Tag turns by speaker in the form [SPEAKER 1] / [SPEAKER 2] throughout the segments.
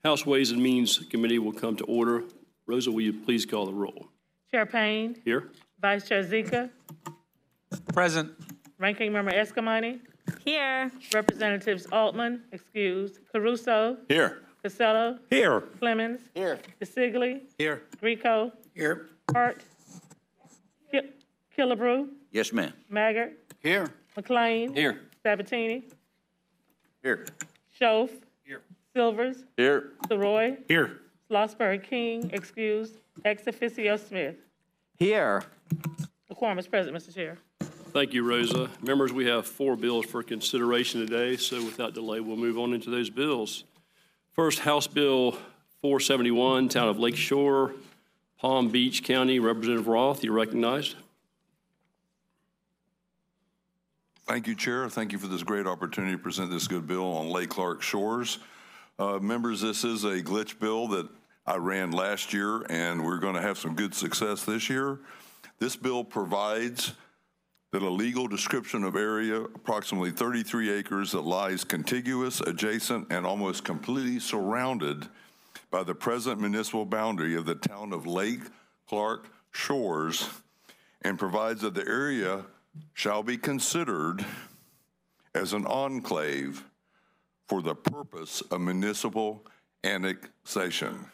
[SPEAKER 1] House Ways and Means Committee will come to order. Rosa, will you please call the roll?
[SPEAKER 2] Chair Payne.
[SPEAKER 1] Here.
[SPEAKER 2] Vice Chair Zika.
[SPEAKER 3] Present.
[SPEAKER 2] Ranking Member Escamani.
[SPEAKER 4] Here.
[SPEAKER 2] Representatives Altman, excused. Caruso.
[SPEAKER 3] Here.
[SPEAKER 2] Costello.
[SPEAKER 3] Here.
[SPEAKER 2] Clemens.
[SPEAKER 3] Here.
[SPEAKER 2] DeSigley.
[SPEAKER 3] Here.
[SPEAKER 2] Rico.
[SPEAKER 3] Here.
[SPEAKER 2] Hart. Killebrew.
[SPEAKER 3] Yes, ma'am.
[SPEAKER 2] Maggart.
[SPEAKER 3] Here.
[SPEAKER 2] McLean.
[SPEAKER 3] Here.
[SPEAKER 2] Sabatini.
[SPEAKER 3] Here.
[SPEAKER 2] Schoaf.
[SPEAKER 3] Here.
[SPEAKER 2] Silvers.
[SPEAKER 3] Here.
[SPEAKER 2] Soroy.
[SPEAKER 3] Here.
[SPEAKER 2] Schlossberg King, excused. Ex officio Smith.
[SPEAKER 3] Here.
[SPEAKER 2] The quorum is present, Mr. Chair.
[SPEAKER 1] Thank you, Rosa. Members, we have 4 bills for consideration today, so without delay, we'll move on into those bills. First, House Bill 471, Town of Lake Shore, Palm Beach County. Representative Roth, you're recognized.
[SPEAKER 5] Thank you, Chair. Thank you for this great opportunity to present this good bill on Lake Clark Shores. Members, this is a glitch bill that I ran last year, and we're going to have some good success this year. This bill provides that a legal description of area, approximately 33 acres, that lies contiguous, adjacent, and almost completely surrounded by the present municipal boundary of the town of Lake Clark Shores, and provides that the area shall be considered as an enclave for the purpose of municipal annexation.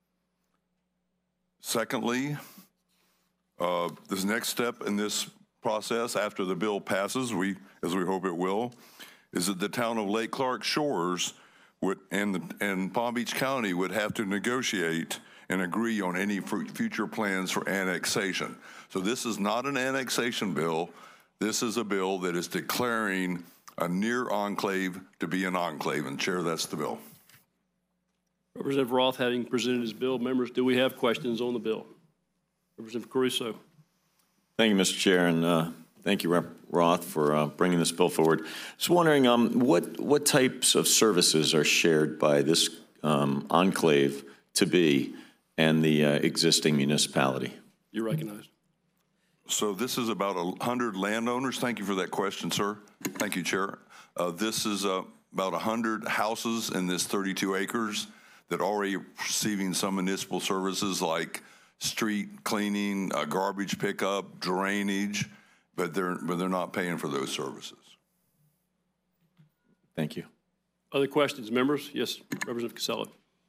[SPEAKER 5] Secondly, this next step in this process after the bill passes, as we hope it will, is that the town of Lake Clark Shores and Palm Beach County would have to negotiate and agree on any future plans for annexation. So this is not an annexation bill. This is a bill that is declaring a near enclave to be an enclave. And Chair, that's the bill.
[SPEAKER 1] Representative Roth, having presented his bill, members, do we have questions on the bill? Representative Caruso.
[SPEAKER 6] Thank you, Mr. Chair, and thank you, Rep. Roth, for bringing this bill forward. Just wondering, what types of services are shared by this enclave to be and the existing municipality?
[SPEAKER 1] You're recognized.
[SPEAKER 5] So this is about 100 landowners. Thank you for that question, sir. Thank you, Chair. This is about 100 houses in this 32 acres that are already receiving some municipal services like street cleaning, garbage pickup, drainage, but they're not paying for those services.
[SPEAKER 6] Thank you.
[SPEAKER 1] Other questions, members? Yes, Representative Casella.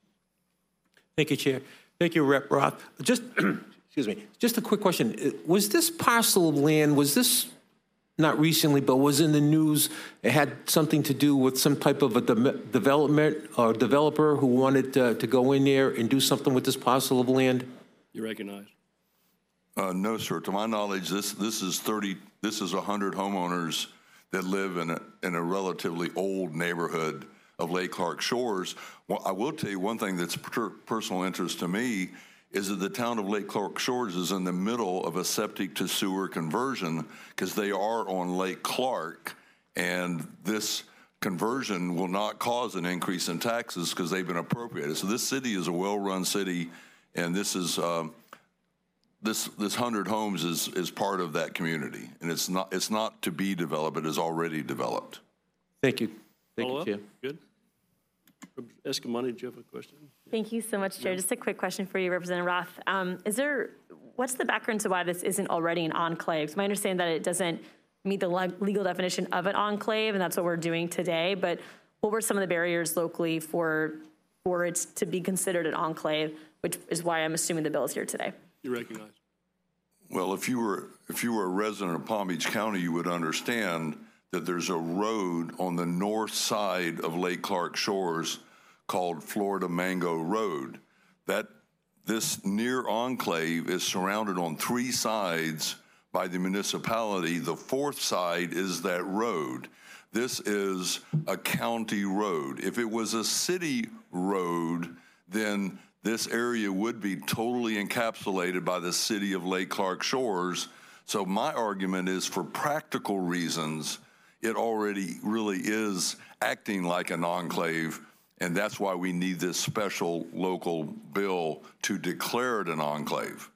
[SPEAKER 7] Thank you, Chair. Thank you, Rep. Roth. Just, excuse me, just a quick question. Was this parcel of land, was this not recently, but was in the news, it had something to do with some type of a development or developer who wanted to go in there and do something with this parcel of land?
[SPEAKER 1] You recognize.
[SPEAKER 5] No, sir. To my knowledge, this is 100 homeowners that live in a relatively old neighborhood of Lake Clark Shores. Well, I will tell you one thing that's personal interest to me is that the town of Lake Clark Shores is in the middle of a septic to sewer conversion because they are on Lake Clark, and this conversion will not cause an increase in taxes because they've been appropriated. So this city is a well-run city, and this is this 100 homes is part of that community, and it's not to be developed; it is already developed.
[SPEAKER 7] Thank you. Thank you, Chair.
[SPEAKER 1] Good. Escamani, do you have a question?
[SPEAKER 4] Thank you so much, Chair. Yeah. Just a quick question for you, Representative Roth. What's the background to why this isn't already an enclave? So my understanding that it doesn't meet the legal definition of an enclave, and that's what we're doing today. But what were some of the barriers locally for it to be considered an enclave, which is why I'm assuming the bill is here today?
[SPEAKER 1] You recognize.
[SPEAKER 5] Well, if you were a resident of Palm Beach County, you would understand that there's a road on the north side of Lake Clark Shores called Florida Mango Road. This near enclave is surrounded on 3 sides by the municipality. The 4th side is that road. This is a county road. If it was a city road, then this area would be totally encapsulated by the city of Lake Clark Shores. So my argument is, for practical reasons, it already really is acting like an enclave, and that's why we need this special local bill to declare it an enclave.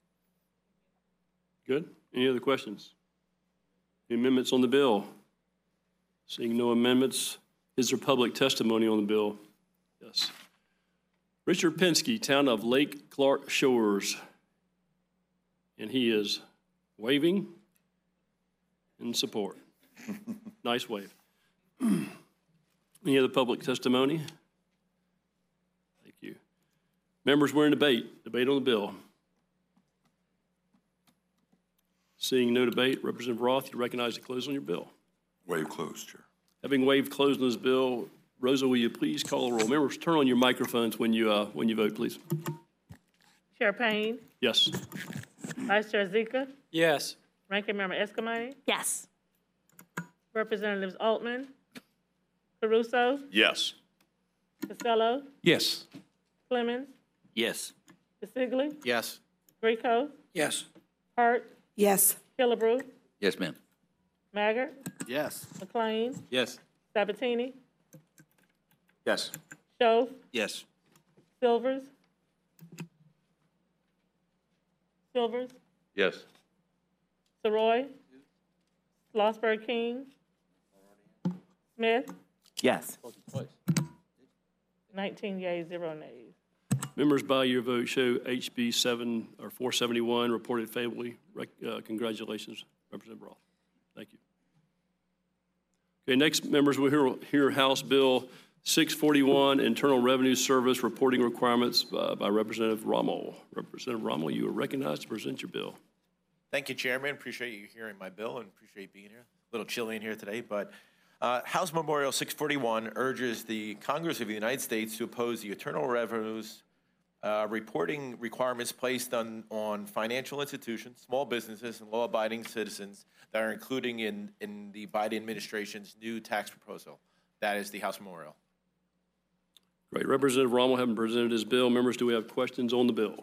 [SPEAKER 1] Good. Any other questions? Any amendments on the bill? Seeing no amendments, is there public testimony on the bill? Yes. Richard Pinsky, Town of Lake Clark Shores. And he is waving in support. Nice wave. Any other public testimony? Thank you. Members, we're in debate. Debate on the bill. Seeing no debate, Representative Roth, you recognize to close on your bill.
[SPEAKER 5] Waive closed, Chair.
[SPEAKER 1] Having waived close on this bill, Rosa, will you please call the roll? Members, turn on your microphones when you vote, please.
[SPEAKER 2] Chair Payne,
[SPEAKER 1] Yes.
[SPEAKER 2] Vice Chair Zika,
[SPEAKER 3] Yes.
[SPEAKER 2] Ranking Member Escamani,
[SPEAKER 4] Yes.
[SPEAKER 2] Representatives Altman, Caruso,
[SPEAKER 6] Yes.
[SPEAKER 2] Costello,
[SPEAKER 7] Yes.
[SPEAKER 2] Clemmons,
[SPEAKER 3] Yes.
[SPEAKER 2] DeSigley,
[SPEAKER 3] Yes.
[SPEAKER 2] Greco,
[SPEAKER 3] Yes.
[SPEAKER 2] Hart,
[SPEAKER 8] Yes.
[SPEAKER 2] Killebrew,
[SPEAKER 3] Yes, ma'am.
[SPEAKER 2] Maggart,
[SPEAKER 3] Yes.
[SPEAKER 2] McLean,
[SPEAKER 3] Yes.
[SPEAKER 2] Sabatini,
[SPEAKER 6] Yes.
[SPEAKER 2] Schoaf,
[SPEAKER 3] Yes.
[SPEAKER 2] Silvers,
[SPEAKER 6] Yes.
[SPEAKER 2] Soroy, Schlossberg King, Smith,
[SPEAKER 3] Yes.
[SPEAKER 2] 19 yeas, 0 nays.
[SPEAKER 1] Members, by your vote, show HB 471 reported favorably. Congratulations, Representative Roth. Thank you. Okay, next, members, we'll hear House Bill 641, Internal Revenue Service Reporting Requirements by Representative Rommel. Representative Rommel, you are recognized to present your bill.
[SPEAKER 9] Thank you, Chairman. Appreciate you hearing my bill and appreciate being here. A little chilly in here today, but House Memorial 641 urges the Congress of the United States to oppose the Internal Revenues reporting requirements placed on financial institutions, small businesses, and law-abiding citizens that are included in the Biden administration's new tax proposal. That is the House Memorial.
[SPEAKER 1] Great. Representative Rommel having presented his bill. Members, do we have questions on the bill?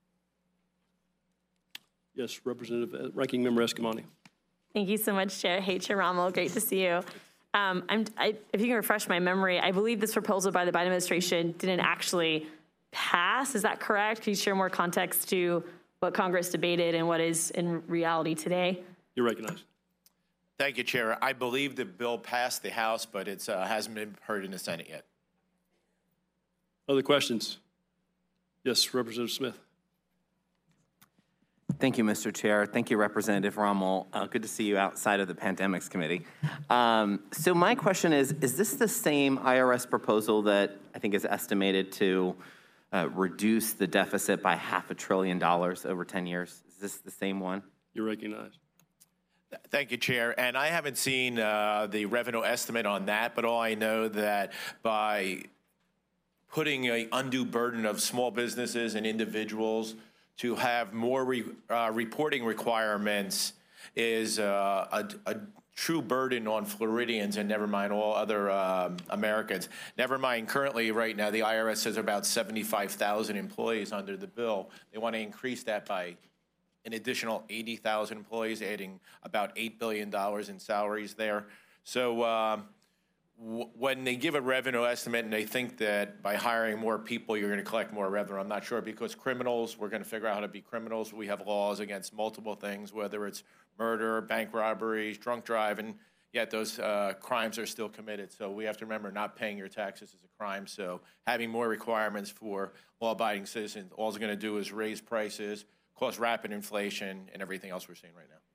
[SPEAKER 1] Yes, Representative Ranking Member Escamani.
[SPEAKER 4] Thank you so much, Chair. Hey, Chair Rommel, great to see you. If you can refresh my memory, I believe this proposal by the Biden administration didn't actually pass. Is that correct? Can you share more context to what Congress debated and what is in reality today?
[SPEAKER 1] You're recognized.
[SPEAKER 9] Thank you, Chair. I believe the bill passed the House, but it hasn't been heard in the Senate yet.
[SPEAKER 1] Other questions? Yes, Representative Smith.
[SPEAKER 10] Thank you, Mr. Chair. Thank you, Representative Rommel. Good to see you outside of the Pandemics Committee. So my question is this the same IRS proposal that I think is estimated to reduce the deficit by $500 billion over 10 years? Is this the same one?
[SPEAKER 1] You're recognized.
[SPEAKER 9] Thank you, Chair. And I haven't seen the revenue estimate on that, but all I know that by putting an undue burden of small businesses and individuals to have more reporting requirements is a true burden on Floridians and never mind all other Americans. Never mind currently right now the IRS says about 75,000 employees under the bill. They want to increase that by an additional 80,000 employees, adding about $8 billion in salaries there. So when they give a revenue estimate and they think that by hiring more people, you're going to collect more revenue, I'm not sure, because criminals, we're going to figure out how to be criminals. We have laws against multiple things, whether it's murder, bank robberies, drunk driving, yet those crimes are still committed. So we have to remember not paying your taxes is a crime. So having more requirements for law-abiding citizens, all it's going to do is raise prices, cause rapid inflation, and everything else we're seeing right now.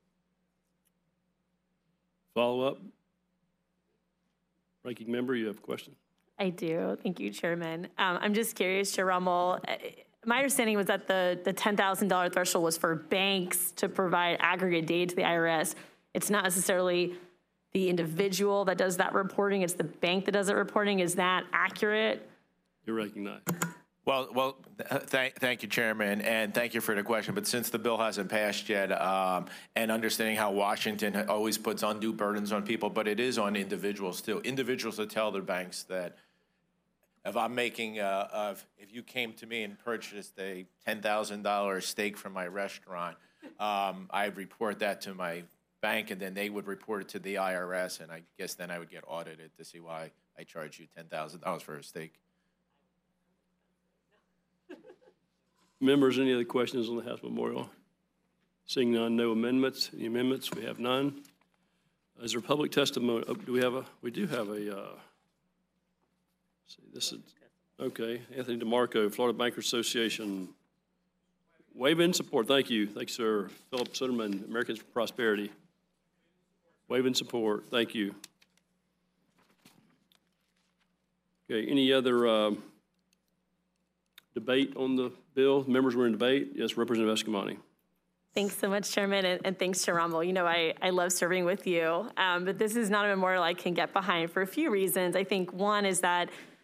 [SPEAKER 1] Follow up? Ranking Member, you have a question?
[SPEAKER 4] I do. Thank you, Chairman. I'm just curious, Chair Rommel, my understanding was that the $10,000 threshold was for banks to provide aggregate data to the IRS. It's not necessarily the individual that does that reporting, it's the bank that does that reporting. Is that accurate?
[SPEAKER 1] You're recognized.
[SPEAKER 9] Well, thank you, Chairman, and thank you for the question. But since the bill hasn't passed yet, and understanding how Washington always puts undue burdens on people, but it is on individuals too. Individuals that tell their banks that if I'm making, if you came to me and purchased a $10,000 steak from my restaurant, I'd report that to my bank, and then they would report it to the IRS, and I guess then I would get audited to see why I charged you $10,000 for a steak.
[SPEAKER 1] Members, any other questions on the House Memorial? Seeing none, no amendments. Any amendments? We have none. Is there public testimony? Oh, do we have a? We do have a. See, this is Okay, Anthony DeMarco, Florida Bankers Association. Wave in support, thank you. Thanks, sir. Philip Sutterman, Americans for Prosperity. Wave in support, thank you. Okay, any other debate on the bill? Members were in debate? Yes, Representative Escamani.
[SPEAKER 4] Thanks so much, Chairman, and thanks to Rommel. You know, I love serving with you, but this is not a memorial I can get behind for a few reasons. I think one is that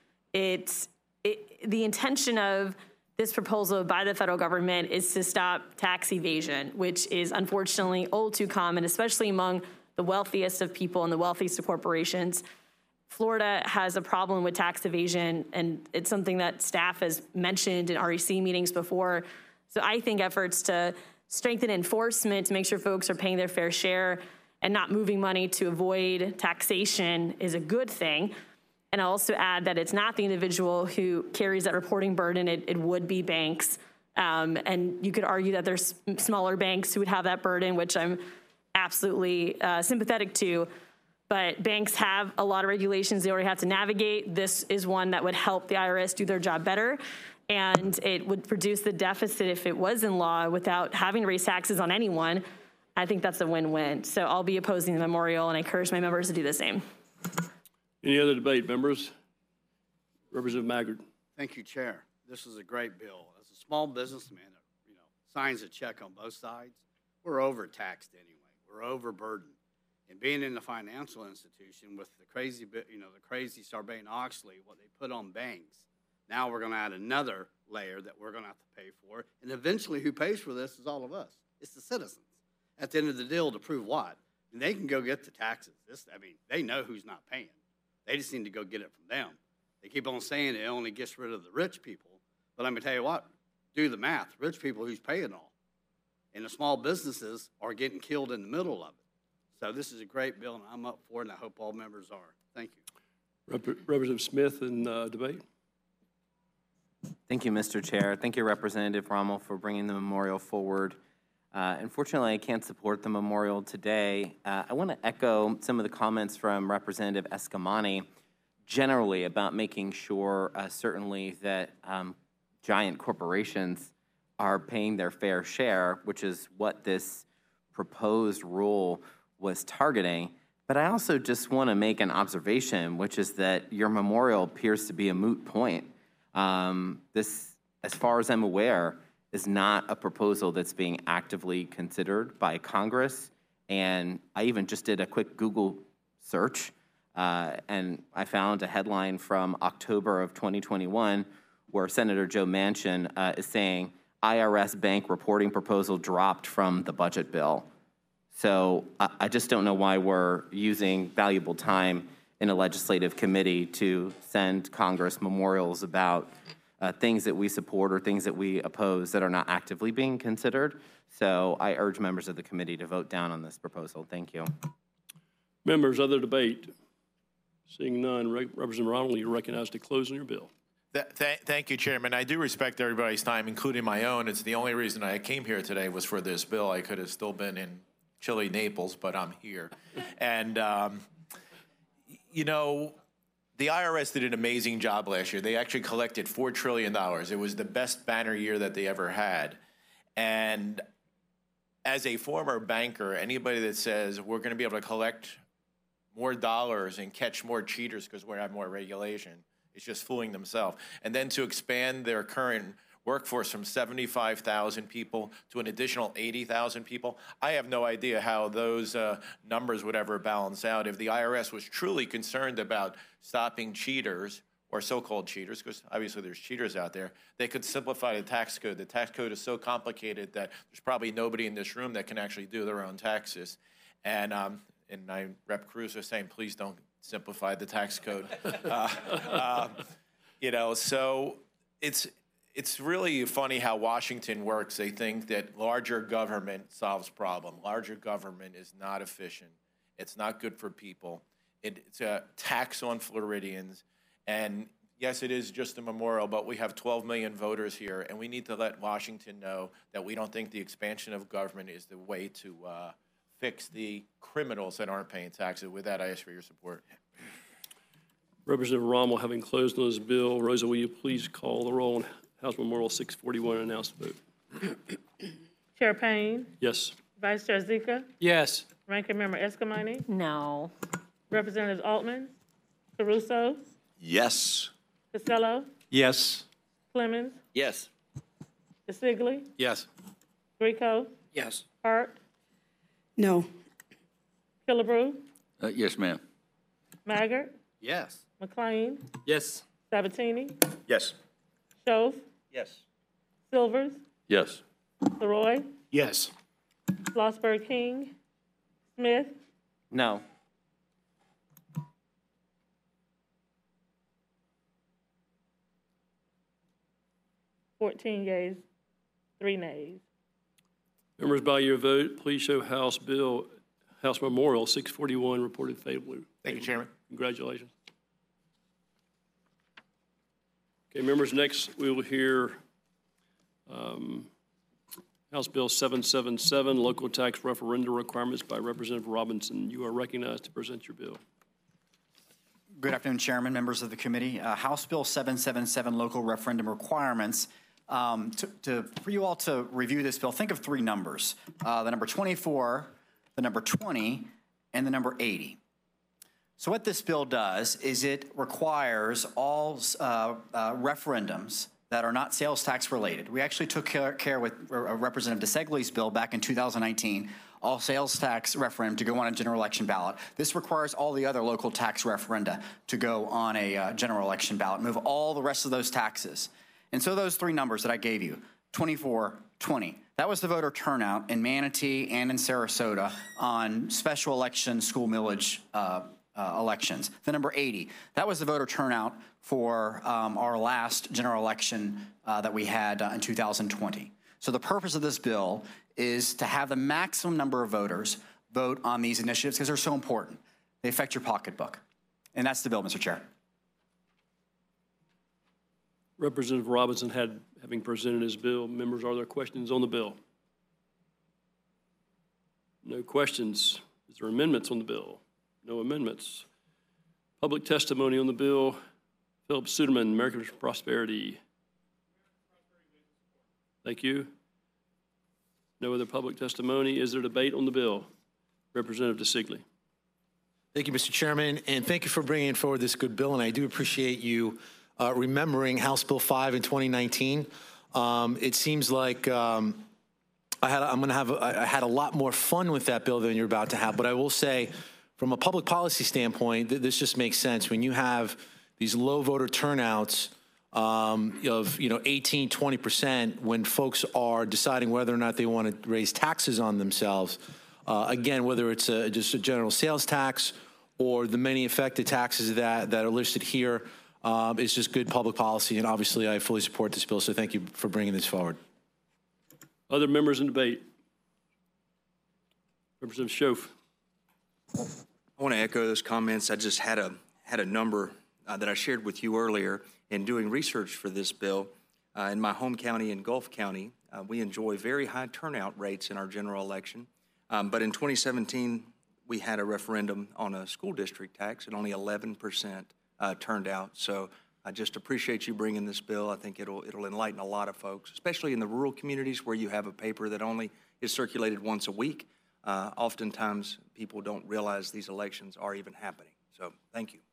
[SPEAKER 4] the intention of this proposal by the federal government is to stop tax evasion, which is unfortunately all too common, especially among the wealthiest of people and the wealthiest of corporations. Florida has a problem with tax evasion, and it's something that staff has mentioned in REC meetings before. So I think efforts to strengthen enforcement to make sure folks are paying their fair share and not moving money to avoid taxation is a good thing. And I'll also add that it's not the individual who carries that reporting burden, it would be banks. And you could argue that there's smaller banks who would have that burden, which I'm absolutely sympathetic to. But banks have a lot of regulations they already have to navigate. This is one that would help the IRS do their job better. And it would reduce the deficit if it was in law without having to raise taxes on anyone. I think that's a win-win. So I'll be opposing the memorial, and I encourage my members to do the same.
[SPEAKER 1] Any other debate, members? Representative Maggard.
[SPEAKER 8] Thank you, Chair. This is a great bill. As a small businessman, signs a check on both sides. We're overtaxed anyway. We're overburdened. And being in the financial institution with the crazy, the crazy Sarbanes-Oxley, what they put on banks, now we're going to add another layer that we're going to have to pay for. And eventually who pays for this is all of us. It's the citizens. At the end of the deal, to prove what? And they can go get the taxes. They know who's not paying. They just need to go get it from them. They keep on saying it only gets rid of the rich people. But let me tell you what, do the math. Rich people, who's paying all? And the small businesses are getting killed in the middle of it. So this is a great bill, and I'm up for it, and I hope all members are. Thank you.
[SPEAKER 1] Representative Smith in debate.
[SPEAKER 10] Thank you, Mr. Chair. Thank you, Representative Rommel, for bringing the memorial forward. Unfortunately, I can't support the memorial today. I want to echo some of the comments from Representative Escamani generally about making sure, certainly, that giant corporations are paying their fair share, which is what this proposed rule was targeting. But I also just want to make an observation, which is that your memorial appears to be a moot point. This, as far as I'm aware, is not a proposal that's being actively considered by Congress. And I even just did a quick Google search, and I found a headline from October of 2021 where Senator Joe Manchin is saying, IRS bank reporting proposal dropped from the budget bill. So I just don't know why we're using valuable time in a legislative committee to send Congress memorials about things that we support or things that we oppose that are not actively being considered. So I urge members of the committee to vote down on this proposal. Thank you.
[SPEAKER 1] Members, other debate? Seeing none, Representative Ronald, you're recognized to close on your bill.
[SPEAKER 9] Thank you, Chairman. I do respect everybody's time, including my own. It's the only reason I came here today was for this bill. I could have still been in chilly Naples, but I'm here. And, the IRS did an amazing job last year. They actually collected $4 trillion. It was the best banner year that they ever had. And as a former banker, anybody that says we're going to be able to collect more dollars and catch more cheaters because we have more regulation is just fooling themselves. And then to expand their current workforce from 75,000 people to an additional 80,000 people. I have no idea how those numbers would ever balance out. If the IRS was truly concerned about stopping cheaters, or so-called cheaters, because obviously there's cheaters out there, they could simplify the tax code. The tax code is so complicated that there's probably nobody in this room that can actually do their own taxes. And Rep. Cruz was saying, please don't simplify the tax code. So it's really funny how Washington works. They think that larger government solves problem. Larger government is not efficient. It's not good for people. It's a tax on Floridians. And yes, it is just a memorial, but we have 12 million voters here, and we need to let Washington know that we don't think the expansion of government is the way to fix the criminals that aren't paying taxes. With that, I ask for your support.
[SPEAKER 1] Representative Rommel, having closed on his bill, Rosa, will you please call the roll on House Memorial 641 and announce the vote?
[SPEAKER 2] Chair Payne,
[SPEAKER 1] Yes.
[SPEAKER 2] Vice Chair Zika,
[SPEAKER 3] Yes.
[SPEAKER 2] Ranking Member Escamani,
[SPEAKER 4] No.
[SPEAKER 2] Representatives Altman, Caruso,
[SPEAKER 6] Yes.
[SPEAKER 2] Costello,
[SPEAKER 7] Yes.
[SPEAKER 2] Clemmons,
[SPEAKER 3] Yes.
[SPEAKER 2] DeSigley,
[SPEAKER 3] Yes.
[SPEAKER 2] Greco,
[SPEAKER 3] Yes.
[SPEAKER 2] Hart,
[SPEAKER 11] No.
[SPEAKER 2] Killebrew,
[SPEAKER 3] Yes, ma'am.
[SPEAKER 2] Maggart,
[SPEAKER 8] Yes.
[SPEAKER 2] McLean,
[SPEAKER 3] Yes.
[SPEAKER 2] Sabatini,
[SPEAKER 6] Yes.
[SPEAKER 2] Schoaf,
[SPEAKER 3] Yes.
[SPEAKER 2] Silvers,
[SPEAKER 5] Yes.
[SPEAKER 2] Leroy,
[SPEAKER 3] Yes.
[SPEAKER 2] Schlossberg King, Smith,
[SPEAKER 10] No.
[SPEAKER 2] $14 yeas, 3 nays.
[SPEAKER 1] Members, by your vote, please show House Memorial 641 reported favorably.
[SPEAKER 9] Thank you, Chairman.
[SPEAKER 1] Congratulations. Okay, members, next we will hear House Bill 777, local tax referendum requirements by Representative Robinson. You are recognized to present your bill.
[SPEAKER 12] Good afternoon, Chairman, members of the committee. House Bill 777, local referendum requirements. For you all to review this bill, think of 3 numbers, the number 24, the number 20, and the number 80. So what this bill does is it requires all referendums that are not sales tax related. We actually took care with Representative DeSigley's bill back in 2019, all sales tax referendum to go on a general election ballot. This requires all the other local tax referenda to go on a general election ballot, move all the rest of those taxes. And so those 3 numbers that I gave you, 24, 20, that was the voter turnout in Manatee and in Sarasota on special election school millage elections. The number 80, that was the voter turnout for our last general election that we had in 2020. So the purpose of this bill is to have the maximum number of voters vote on these initiatives because they're so important. They affect your pocketbook. And that's the bill, Mr. Chair.
[SPEAKER 1] Representative Robinson having presented his bill, members, are there questions on the bill? No questions. Is there amendments on the bill? No amendments. Public testimony on the bill. Philip Suderman, American for Prosperity. Thank you. No other public testimony. Is there debate on the bill? Representative DeSigley.
[SPEAKER 7] Thank you, Mr. Chairman, and thank you for bringing forward this good bill, and I do appreciate you remembering House Bill 5 in 2019. It seems like I had a lot more fun with that bill than you're about to have, but I will say, from a public policy standpoint, this just makes sense. When you have these low voter turnouts of 18, 20%, when folks are deciding whether or not they want to raise taxes on themselves, again, whether it's just a general sales tax or the many affected taxes that are listed here, it's just good public policy, and obviously I fully support this bill, so thank you for bringing this forward.
[SPEAKER 1] Other members in debate? Representative Schoaf.
[SPEAKER 13] I want to echo those comments. I just had a number that I shared with you earlier in doing research for this bill. In my home county in Gulf County, we enjoy very high turnout rates in our general election. But in 2017, we had a referendum on a school district tax, and only 11% turned out. So I just appreciate you bringing this bill. I think it'll enlighten a lot of folks, especially in the rural communities where you have a paper that only is circulated once a week. Oftentimes, people don't realize these elections are even happening. So thank you.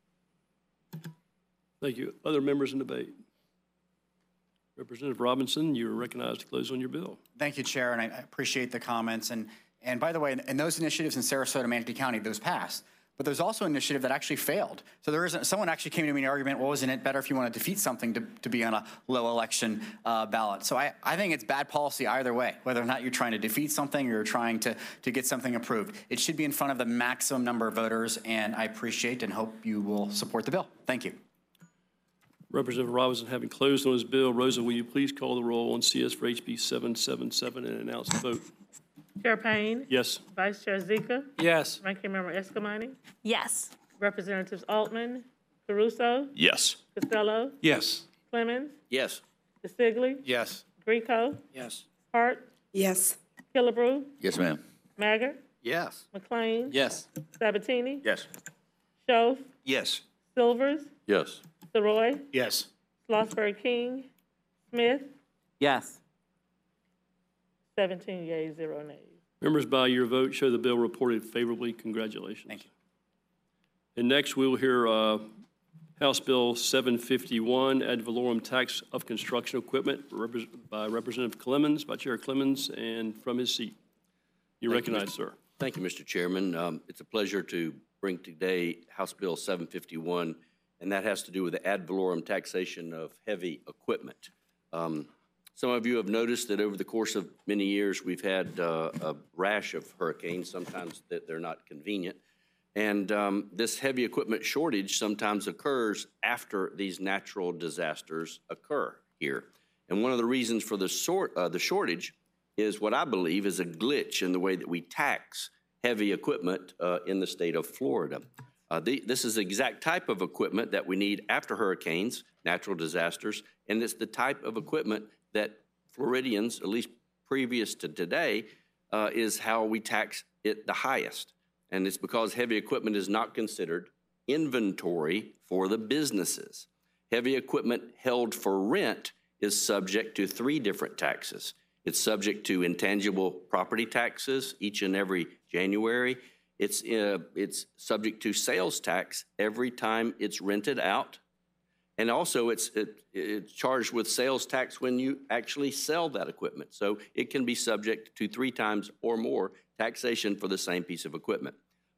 [SPEAKER 1] Thank you. Other members in debate? Representative Robinson, you are recognized to close on your bill.
[SPEAKER 12] Thank you, Chair, and I appreciate the comments. And by the way, in those initiatives in Sarasota, Manatee County, those passed. But there's also an initiative that actually failed. So someone actually came to me in an argument, well, isn't it better if you want to defeat something to be on a low election ballot? So I think it's bad policy either way, whether or not you're trying to defeat something or you're trying to get something approved. It should be in front of the maximum number of voters, and I appreciate and hope you will support the bill. Thank you.
[SPEAKER 1] Representative Robinson, having closed on his bill, Rosa, will you please call the roll on CS for HB 777 and announce the vote?
[SPEAKER 2] Chair Payne,
[SPEAKER 1] Yes.
[SPEAKER 2] Vice Chair Zika,
[SPEAKER 3] Yes.
[SPEAKER 2] Ranking Member Escamani,
[SPEAKER 4] Yes.
[SPEAKER 2] Representatives Altman, Caruso,
[SPEAKER 6] Yes.
[SPEAKER 2] Costello,
[SPEAKER 7] Yes.
[SPEAKER 2] Clemmons,
[SPEAKER 3] Yes.
[SPEAKER 2] DeSigley,
[SPEAKER 3] Yes.
[SPEAKER 2] Greco,
[SPEAKER 3] Yes.
[SPEAKER 2] Hart,
[SPEAKER 11] Yes.
[SPEAKER 2] Killebrew,
[SPEAKER 3] Yes, ma'am.
[SPEAKER 2] Maggart,
[SPEAKER 8] Yes.
[SPEAKER 2] McLean,
[SPEAKER 3] Yes.
[SPEAKER 2] Sabatini,
[SPEAKER 13] Yes.
[SPEAKER 2] Schoaf,
[SPEAKER 13] Yes.
[SPEAKER 2] Silvers,
[SPEAKER 1] Yes.
[SPEAKER 2] Soroy,
[SPEAKER 8] Yes.
[SPEAKER 2] Schlossberg King, Smith,
[SPEAKER 10] Yes.
[SPEAKER 2] 17 yeas, 0 nays.
[SPEAKER 1] Members, by your vote, show the bill reported favorably. Congratulations.
[SPEAKER 12] Thank you.
[SPEAKER 1] And next, we'll hear House Bill 751, ad valorem tax of construction equipment by Representative Clemens, by Chair Clemens, and from his seat. You recognize, sir.
[SPEAKER 11] Thank you, Mr. Chairman. It's a pleasure to bring today House Bill 751, and that has to do with the ad valorem taxation of heavy equipment. Some of you have noticed that over the course of many years, we've had a rash of hurricanes, sometimes that they're not convenient. And this heavy equipment shortage sometimes occurs after these natural disasters occur here. And one of the reasons for the shortage is what I believe is a glitch in the way that we tax heavy equipment in the state of Florida. This is the exact type of equipment that we need after hurricanes, natural disasters, and it's the type of equipment that Floridians, at least previous to today, is how we tax it the highest. And it's because heavy equipment is not considered inventory for the businesses. Heavy equipment held for rent is subject to 3 different taxes. It's subject to intangible property taxes each and every January. It's subject to sales tax every time it's rented out. And also it's charged with sales tax when you actually sell that equipment. So it can be subject to 3 times or more taxation for the same piece of equipment.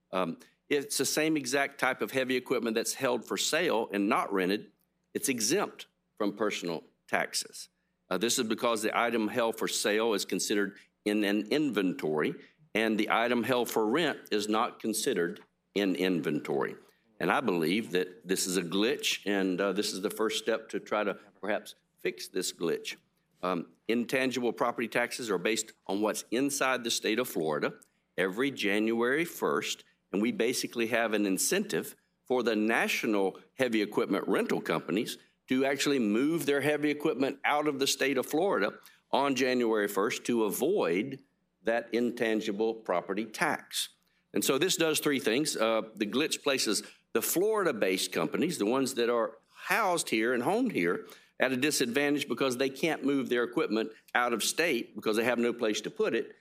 [SPEAKER 11] It's the same exact type of heavy equipment that's held for sale and not rented. It's exempt from personal taxes. This is because the item held for sale is considered in an inventory, and the item held for rent is not considered in inventory. And I believe that this is a glitch, and this is the first step to try to perhaps fix this glitch. Intangible property taxes are based on what's inside the state of Florida every January 1st, and we basically have an incentive for the national heavy equipment rental companies to actually move their heavy equipment out of the state of Florida on January 1st to avoid that intangible property tax. And so this does 3 things. The glitch places the Florida-based companies, the ones that are housed here and homed here, at a disadvantage because they can't move their equipment out of state because they have no place to put it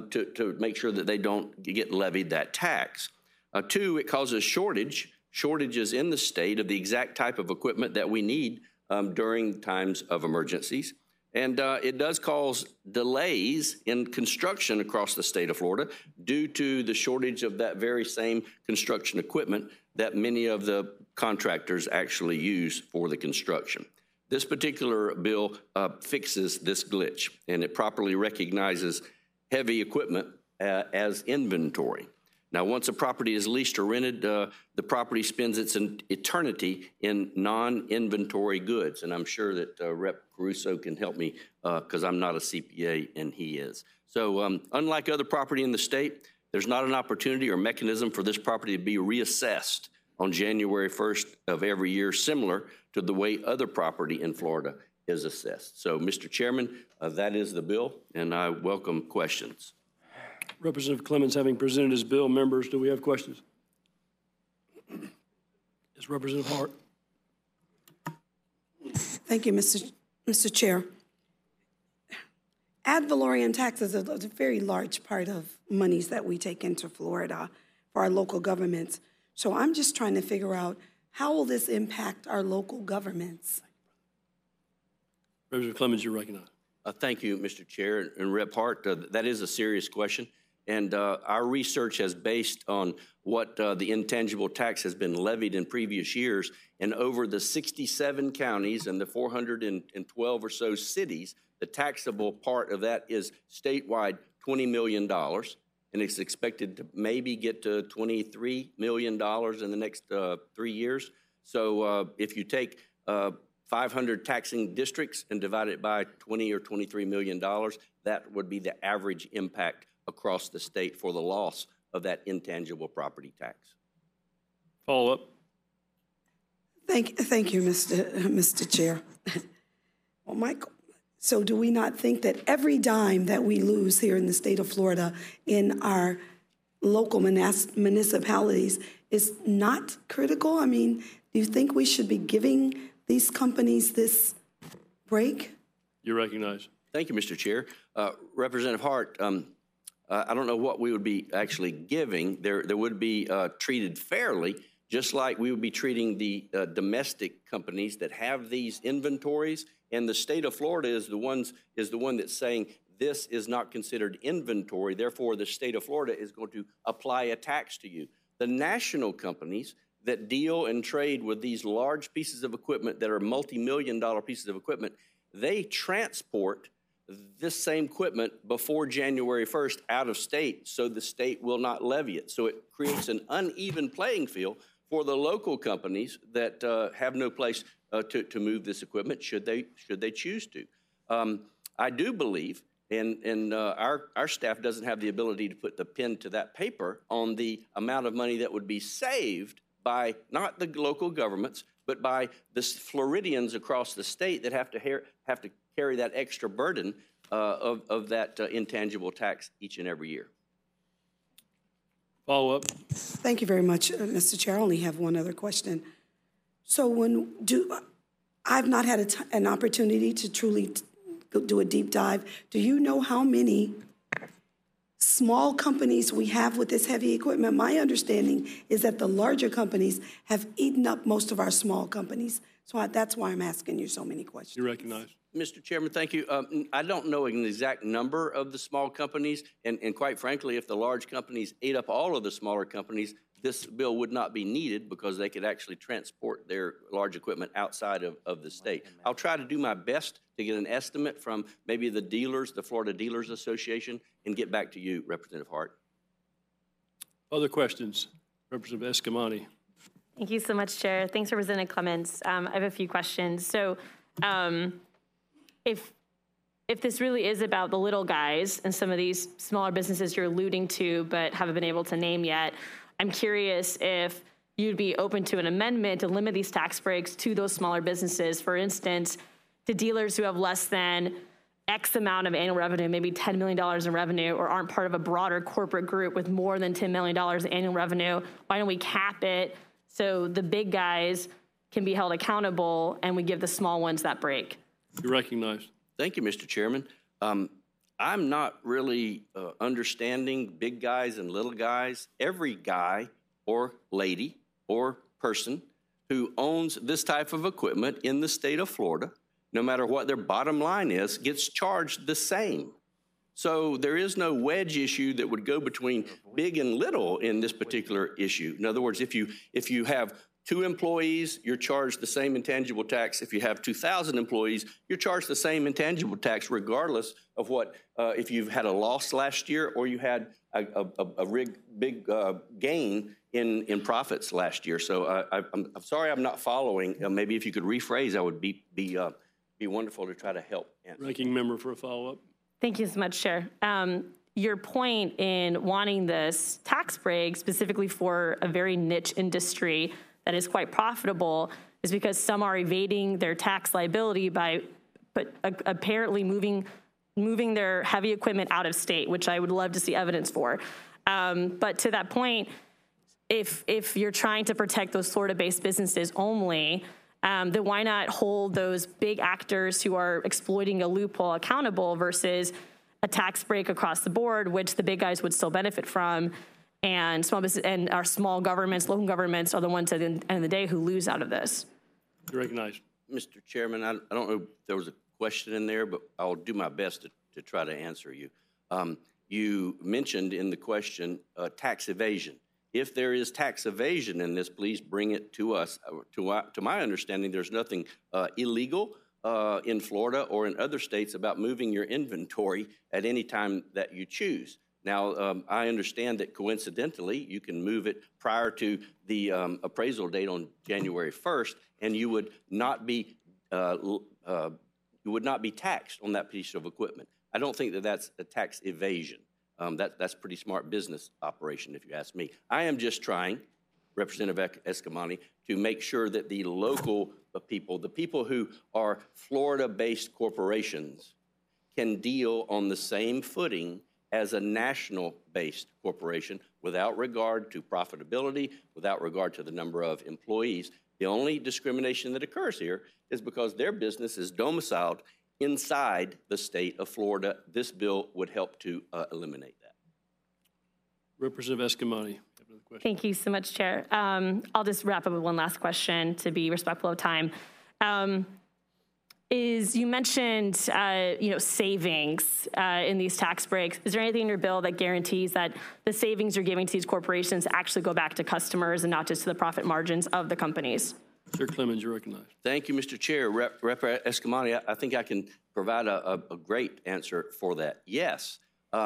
[SPEAKER 11] to make sure that they don't get levied that tax. 2, it causes shortages in the state of the exact type of equipment that we need during times of emergencies. And it does cause delays in construction across the state of Florida due to the shortage of that very same construction equipment that many of the contractors actually use for the construction. This particular bill fixes this glitch, and it properly recognizes heavy equipment as inventory. Now, once a property is leased or rented, the property spends its eternity in non-inventory goods. And I'm sure that Rep. Caruso can help me because I'm not a CPA and he is. So unlike other property in the state, there's not an opportunity or mechanism for this property to be reassessed on January 1st of every year, similar to the way other property in Florida is assessed. So, Mr. Chairman, that is the bill, and I welcome questions.
[SPEAKER 1] Representative Clemens, having presented his bill, members, do we have questions? Yes, Representative Hart.
[SPEAKER 14] Thank you, Mr. Chair. Ad valorem taxes are a very large part of monies that we take into Florida for our local governments. So I'm just trying to figure out, how will this impact our local governments?
[SPEAKER 1] Representative Clemens, you're recognized.
[SPEAKER 11] Thank you, Mr. Chair. And Rep. Hart, that is a serious question. And our research has based on what the intangible tax has been levied in previous years. And over the 67 counties and the 412 or so cities, the taxable part of that is statewide $20 million. And it's expected to maybe get to $23 million in the next 3 years. So if you take 500 taxing districts and divide it by 20 or $23 million, that would be the average impact across the state for the loss of that intangible property tax.
[SPEAKER 1] Follow up.
[SPEAKER 14] Thank you, Mr. Chair. Well, Michael, so do we not think that every dime that we lose here in the state of Florida in our local municipalities is not critical? I mean, Do you think we should be giving these companies this break?
[SPEAKER 1] You recognize.
[SPEAKER 11] Thank you, Mr. Chair. Representative Hart, I don't know what we would be actually giving. There would be treated fairly, just like we would be treating the domestic companies that have these inventories. And the state of Florida is the one that's saying this is not considered inventory. Therefore, the state of Florida is going to apply a tax to you. The national companies that deal and trade with these large pieces of equipment that are multi-million-dollar pieces of equipment, they transport this same equipment before January 1st out of state, so the state will not levy it. So it creates an uneven playing field for the local companies that have no place to move this equipment should they choose to. I do believe, and our staff doesn't have the ability to put the pen to that paper on the amount of money that would be saved by not the local governments, but by the Floridians across the state that have to carry that extra burden of that intangible tax each and every year.
[SPEAKER 1] Follow up.
[SPEAKER 14] Thank you very much, Mr. Chair. I only have one other question. So I've not had an opportunity to truly do a deep dive. Do you know how many small companies we have with this heavy equipment? My understanding is that the larger companies have eaten up most of our small companies. So that's why I'm asking you so many questions.
[SPEAKER 1] You recognize.
[SPEAKER 11] Mr. Chairman, thank you. I don't know an exact number of the small companies, and quite frankly, if the large companies ate up all of the smaller companies, this bill would not be needed because they could actually transport their large equipment outside of the state. I'll try to do my best to get an estimate from maybe the dealers, the Florida Dealers Association, and get back to you, Representative Hart.
[SPEAKER 1] Other questions? Representative Escamani.
[SPEAKER 4] Thank you so much, Chair. Thanks, Representative Clements. I have a few questions. So if this really is about the little guys and some of these smaller businesses you're alluding to but haven't been able to name yet, I'm curious if you'd be open to an amendment to limit these tax breaks to those smaller businesses. For instance, to dealers who have less than X amount of annual revenue, maybe $10 million in revenue, or aren't part of a broader corporate group with more than $10 million in annual revenue. Why don't we cap it so the big guys can be held accountable and we give the small ones that break?
[SPEAKER 1] You recognize.
[SPEAKER 11] Thank you, Mr. Chairman. I'm not really understanding big guys and little guys. Every guy or lady or person who owns this type of equipment in the state of Florida, no matter what their bottom line is, gets charged the same. So there is no wedge issue that would go between big and little in this particular issue. In other words, if you have 2 employees, you're charged the same intangible tax. If you have 2,000 employees, you're charged the same intangible tax, regardless of what, if you've had a loss last year or you had a big gain in profits last year. So I'm sorry I'm not following. Maybe if you could rephrase, that would be wonderful to try to help answer.
[SPEAKER 1] Ranking member for a follow-up.
[SPEAKER 4] Thank you so much, Chair. Your point in wanting this tax break specifically for a very niche industry that is quite profitable is because some are evading their tax liability by apparently moving their heavy equipment out of state, which I would love to see evidence for. But to that point, if you're trying to protect those Florida-based businesses only, then why not hold those big actors who are exploiting a loophole accountable versus a tax break across the board, which the big guys would still benefit from, and small business and our small governments, local governments are the ones at the end of the day who lose out of this.
[SPEAKER 1] You recognize.
[SPEAKER 11] Mr. Chairman, I don't know if there was a question in there, but I'll do my best to try to answer you. You mentioned in the question tax evasion. If there is tax evasion in this, please bring it to us. To my understanding, there's nothing illegal in Florida or in other states about moving your inventory at any time that you choose. Now, I understand that coincidentally, you can move it prior to the appraisal date on January 1st, and you would not be taxed on that piece of equipment. I don't think that that's a tax evasion. That's pretty smart business operation, if you ask me. I am just trying, Representative Escamani, to make sure that the local people, the people who are Florida-based corporations, can deal on the same footing as a national-based corporation without regard to profitability, without regard to the number of employees. The only discrimination that occurs here is because their business is domiciled inside the state of Florida. This bill would help to eliminate that.
[SPEAKER 1] Representative Escamani.
[SPEAKER 4] Thank you so much, Chair. I'll just wrap up with one last question to be respectful of time. You mentioned, savings in these tax breaks. Is there anything in your bill that guarantees that the savings you're giving to these corporations actually go back to customers and not just to the profit margins of the companies?
[SPEAKER 1] Chair Clemens, you're recognized.
[SPEAKER 11] Thank you, Mr. Chair. Rep. Escamani, I think I can provide a great answer for that. Yes.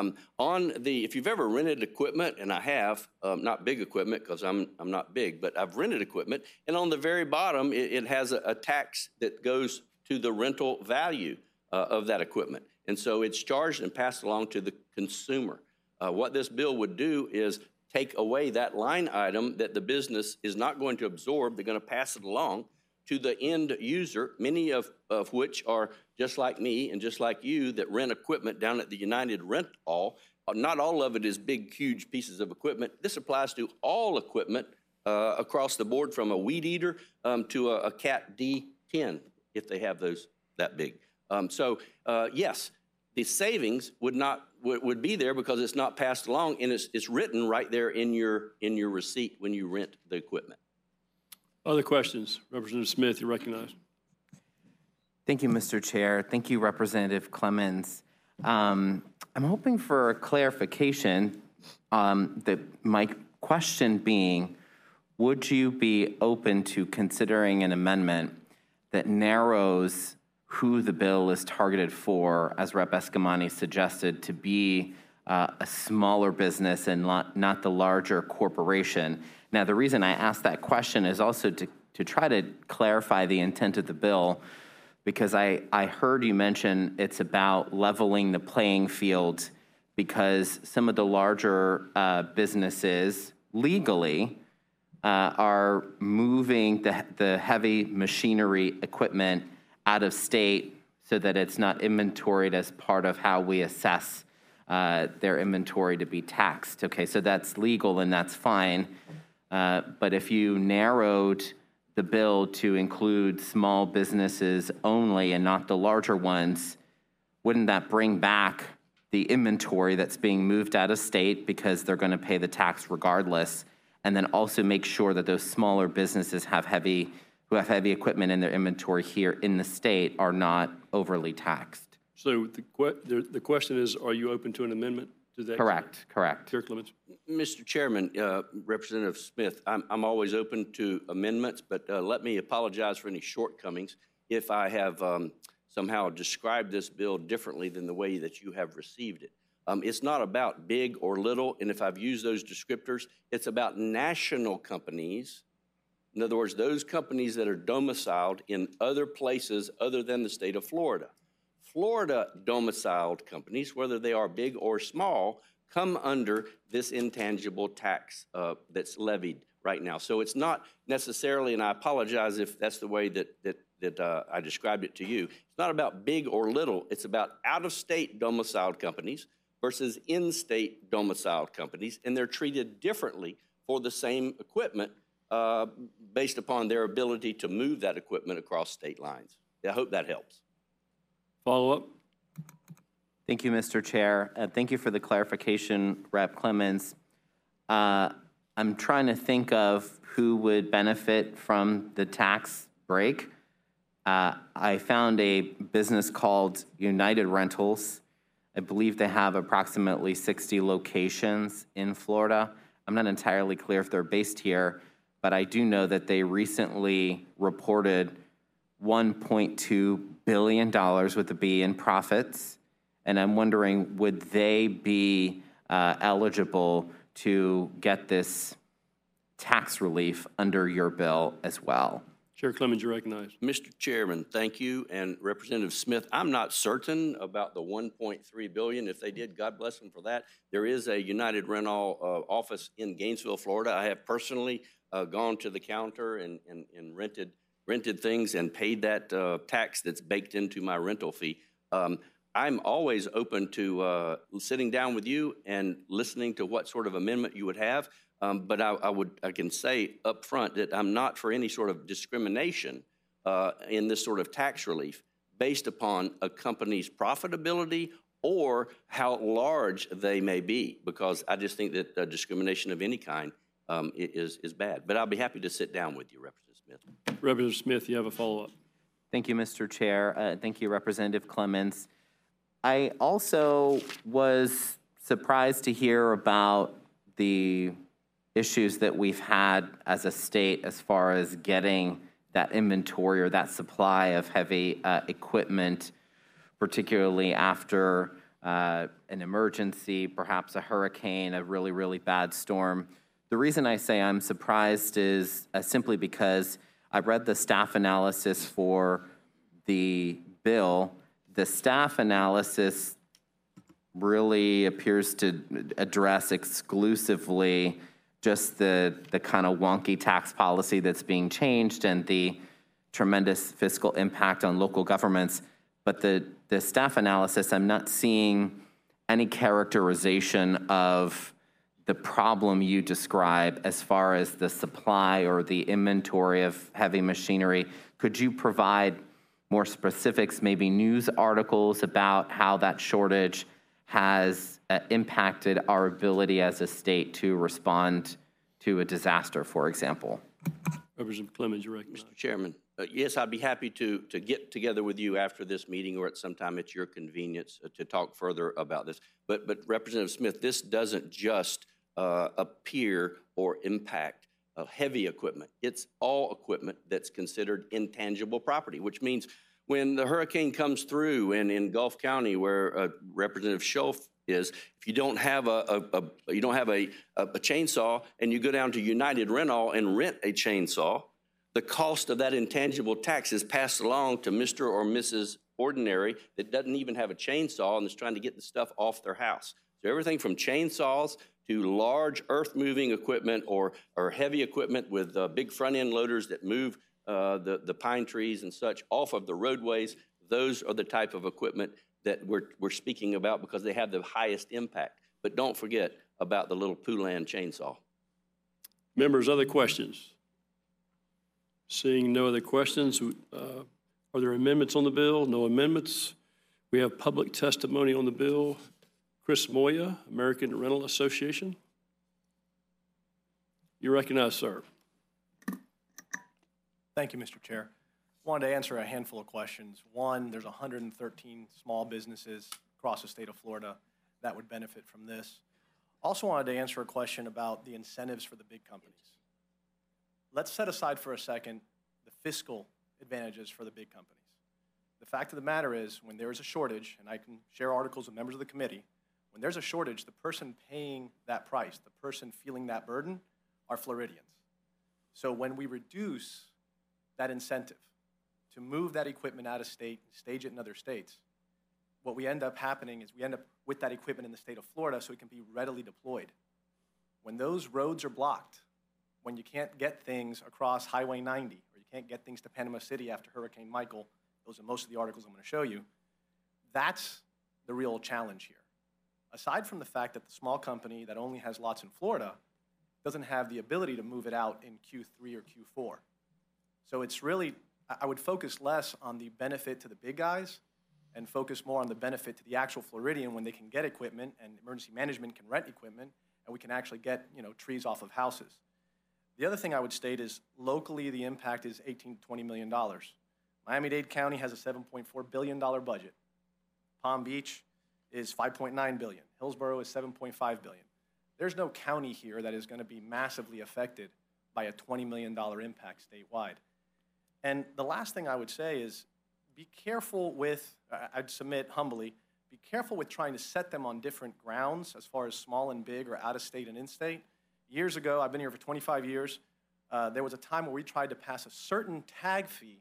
[SPEAKER 11] If you've ever rented equipment, and I have, not big equipment because I'm not big, but I've rented equipment, and on the very bottom, it has a tax that goes to the rental value of that equipment. And so it's charged and passed along to the consumer. What this bill would do is take away that line item that the business is not going to absorb. They're going to pass it along to the end user, many of which are just like me and just like you that rent equipment down at the United Rent All. Not all of it is big, huge pieces of equipment. This applies to all equipment across the board, from a weed eater to a Cat D10, if they have those that big. Yes, the savings would be there because it's not passed along, and it's written right there in your receipt when you rent the equipment.
[SPEAKER 1] Other questions? Representative Smith, you're recognized.
[SPEAKER 10] Thank you, Mr. Chair. Thank you, Representative Clemens. I'm hoping for a clarification. My question being, would you be open to considering an amendment that narrows who the bill is targeted for, as Rep. Escamani suggested, to be a smaller business and not the larger corporation? Now, the reason I asked that question is also to try to clarify the intent of the bill, because I heard you mention it's about leveling the playing field because some of the larger businesses legally are moving the heavy machinery equipment out of state so that it's not inventoried as part of how we assess their inventory to be taxed. Okay, so that's legal and that's fine. But if you narrowed the bill to include small businesses only and not the larger ones, wouldn't that bring back the inventory that's being moved out of state because they're going to pay the tax regardless, and then also make sure that those smaller businesses who have heavy equipment in their inventory here in the state are not overly taxed?
[SPEAKER 1] So the question is, are you open to an amendment to that?
[SPEAKER 10] Correct.
[SPEAKER 1] Chair Clemens.
[SPEAKER 11] Mr. Chairman, Representative Smith, I'm always open to amendments, but let me apologize for any shortcomings if I have somehow described this bill differently than the way that you have received it. It's not about big or little, and if I've used those descriptors, it's about national companies. In other words, those companies that are domiciled in other places other than the state of Florida. Florida domiciled companies, whether they are big or small, come under this intangible tax that's levied right now. So it's not necessarily, and I apologize if that's the way that I described it to you, it's not about big or little. It's about out-of-state domiciled companies versus in-state domiciled companies, and they're treated differently for the same equipment based upon their ability to move that equipment across state lines. I hope that helps.
[SPEAKER 1] Follow up.
[SPEAKER 10] Thank you, Mr. Chair. Thank you for the clarification, Rep. Clemens. I'm trying to think of who would benefit from the tax break. I found a business called United Rentals. I believe they have approximately 60 locations in Florida. I'm not entirely clear if they're based here, but I do know that they recently reported $1.2 billion with a B in profits. And I'm wondering, would they be eligible to get this tax relief under your bill as well?
[SPEAKER 1] Chair Clemens, you're recognized.
[SPEAKER 11] Mr. Chairman, thank you. And Representative Smith, I'm not certain about the $1.3 billion. If they did, God bless them for that. There is a United Rent-All office in Gainesville, Florida. I have personally gone to the counter and rented things and paid that tax that's baked into my rental fee. I'm always open to sitting down with you and listening to what sort of amendment you would have. But I can say up front that I'm not for any sort of discrimination in this sort of tax relief based upon a company's profitability or how large they may be, because I just think that discrimination of any kind is bad. But I'll be happy to sit down with you, Representative Smith.
[SPEAKER 1] Representative Smith, you have a follow-up.
[SPEAKER 10] Thank you, Mr. Chair. Thank you, Representative Clements. I also was surprised to hear about the issues that we've had as a state as far as getting that inventory or that supply of heavy equipment, particularly after an emergency, perhaps a hurricane, a really, really bad storm. The reason I say I'm surprised is simply because I read the staff analysis for the bill. The staff analysis really appears to address exclusively just the kind of wonky tax policy that's being changed and the tremendous fiscal impact on local governments. But the staff analysis, I'm not seeing any characterization of the problem you describe as far as the supply or the inventory of heavy machinery. Could you provide more specifics, maybe news articles about how that shortage has impacted our ability as a state to respond to a disaster, for example?
[SPEAKER 1] Representative Clemens, you're recognized.
[SPEAKER 11] Mr. Chairman, yes, I'd be happy to get together with you after this meeting or at some time at your convenience to talk further about this. But Representative Smith, this doesn't just appear or impact heavy equipment. It's all equipment that's considered intangible property, which means when the hurricane comes through and in Gulf County, where Representative Schultz is, if you don't have a chainsaw and you go down to United Rental and rent a chainsaw, the cost of that intangible tax is passed along to Mr. or Mrs. Ordinary that doesn't even have a chainsaw and is trying to get the stuff off their house. So everything from chainsaws to large earth-moving equipment or heavy equipment with big front-end loaders that move the pine trees and such off of the roadways, those are the type of equipment that we're speaking about because they have the highest impact. But don't forget about the little Poulan chainsaw.
[SPEAKER 1] Members, other questions? Seeing no other questions, are there amendments on the bill? No amendments. We have public testimony on the bill. Chris Moya, American Rental Association. You recognize, sir.
[SPEAKER 15] Thank you, Mr. Chair. I wanted to answer a handful of questions. One, there's 113 small businesses across the state of Florida that would benefit from this. Also wanted to answer a question about the incentives for the big companies. Let's set aside for a second the fiscal advantages for the big companies. The fact of the matter is, when there is a shortage, and I can share articles with members of the committee, when there's a shortage, the person paying that price, the person feeling that burden, are Floridians. So when we reduce that incentive to move that equipment out of state and stage it in other states, what we end up happening is we end up with that equipment in the state of Florida so it can be readily deployed. When those roads are blocked, when you can't get things across Highway 90, or you can't get things to Panama City after Hurricane Michael, those are most of the articles I'm going to show you, that's the real challenge here. Aside from the fact that the small company that only has lots in Florida doesn't have the ability to move it out in Q3 or Q4. So it's really, I would focus less on the benefit to the big guys and focus more on the benefit to the actual Floridian when they can get equipment and emergency management can rent equipment and we can actually get trees off of houses. The other thing I would state is locally the impact is $18 to $20 million. Miami-Dade County has a $7.4 billion budget. Palm Beach is $5.9 billion. Hillsborough is $7.5 billion. There's no county here that is going to be massively affected by a $20 million impact statewide. And the last thing I would say is be careful with, I'd submit humbly, be careful with trying to set them on different grounds as far as small and big or out of state and in state. Years ago, I've been here for 25 years, there was a time where we tried to pass a certain tag fee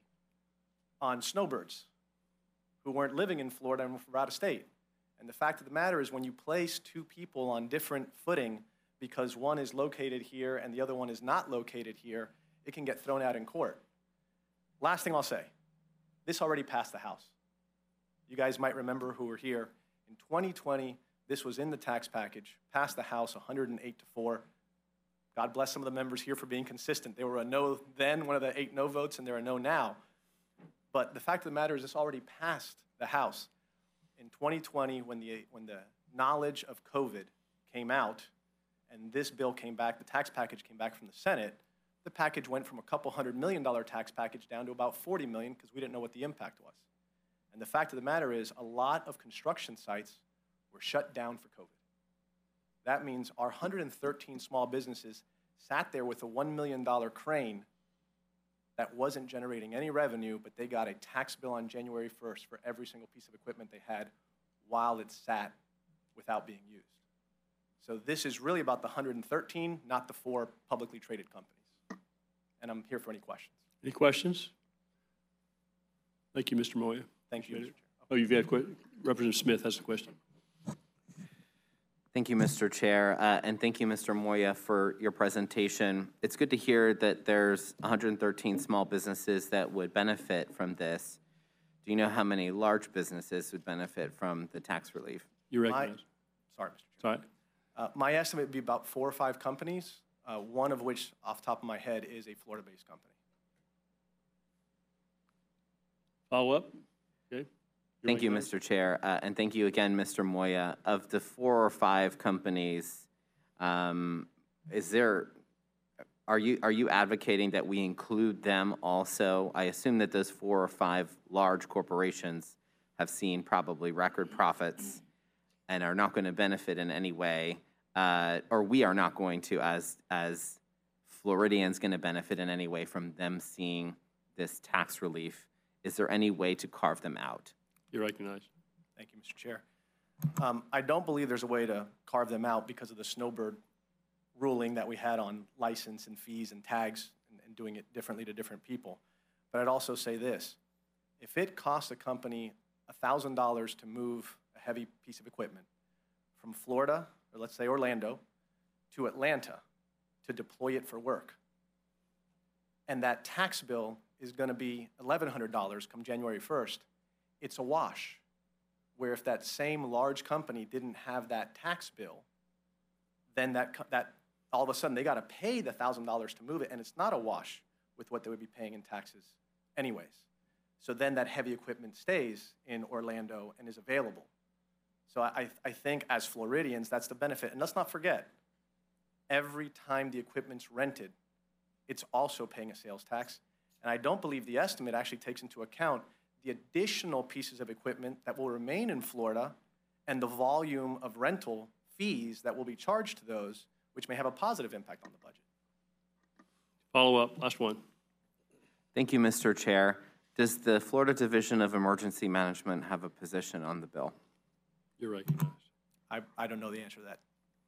[SPEAKER 15] on snowbirds who weren't living in Florida and were out of state. And the fact of the matter is when you place two people on different footing because one is located here and the other one is not located here, it can get thrown out in court. Last thing I'll say, this already passed the House. You guys might remember who were here. In 2020, this was in the tax package, passed the House 108 to 4. God bless some of the members here for being consistent. They were a no then, one of the 8 no votes, and they're a no now. But the fact of the matter is this already passed the House. In 2020, when the knowledge of COVID came out and this bill came back, the tax package came back from the Senate, the package went from a couple $100 million tax package down to about $40 million because we didn't know what the impact was. And the fact of the matter is a lot of construction sites were shut down for COVID. That means our 113 small businesses sat there with a $1 million crane that wasn't generating any revenue, but they got a tax bill on January 1st for every single piece of equipment they had while it sat without being used. So this is really about the 113, not the 4 publicly traded companies. And I'm here for any questions.
[SPEAKER 1] Any questions? Thank you, Mr. Moya.
[SPEAKER 15] Thank you, Mr. Chair.
[SPEAKER 1] Oh, you've had Representative Smith has a question.
[SPEAKER 10] Thank you, Mr. Chair, and thank you, Mr. Moya, for your presentation. It's good to hear that there's 113 small businesses that would benefit from this. Do you know how many large businesses would benefit from the tax relief?
[SPEAKER 1] You recognize.
[SPEAKER 15] Sorry, Mr. Chair.
[SPEAKER 1] Sorry.
[SPEAKER 15] My estimate would be about 4 or 5 companies, one of which, off the top of my head, is a Florida-based company.
[SPEAKER 1] Follow up? Okay.
[SPEAKER 10] Thank you, Mr. Chair, and thank you again, Mr. Moya. Of the 4 or 5 companies, are you advocating that we include them also? I assume that those 4 or 5 large corporations have seen probably record profits and are not going to benefit in any way, or we are not going to, as Floridians, going to benefit in any way from them seeing this tax relief. Is there any way to carve them out?
[SPEAKER 1] You're recognized.
[SPEAKER 15] Thank you, Mr. Chair. I don't believe there's a way to carve them out because of the Snowbird ruling that we had on license and fees and tags and doing it differently to different people. But I'd also say this. If it costs a company $1,000 to move a heavy piece of equipment from Florida, or let's say Orlando, to Atlanta to deploy it for work, and that tax bill is going to be $1,100 come January 1st, it's a wash. Where if that same large company didn't have that tax bill, then that all of a sudden they got to pay the $1,000 to move it, and it's not a wash with what they would be paying in taxes anyways. So then that heavy equipment stays in Orlando and is available. So I think as Floridians, that's the benefit. And let's not forget, every time the equipment's rented, it's also paying a sales tax. And I don't believe the estimate actually takes into account the additional pieces of equipment that will remain in Florida and the volume of rental fees that will be charged to those, which may have a positive impact on the budget.
[SPEAKER 1] Follow up, last one.
[SPEAKER 10] Thank you, Mr. Chair. Does the Florida Division of Emergency Management have a position on the bill?
[SPEAKER 1] You're recognized.
[SPEAKER 15] I don't know the answer to that.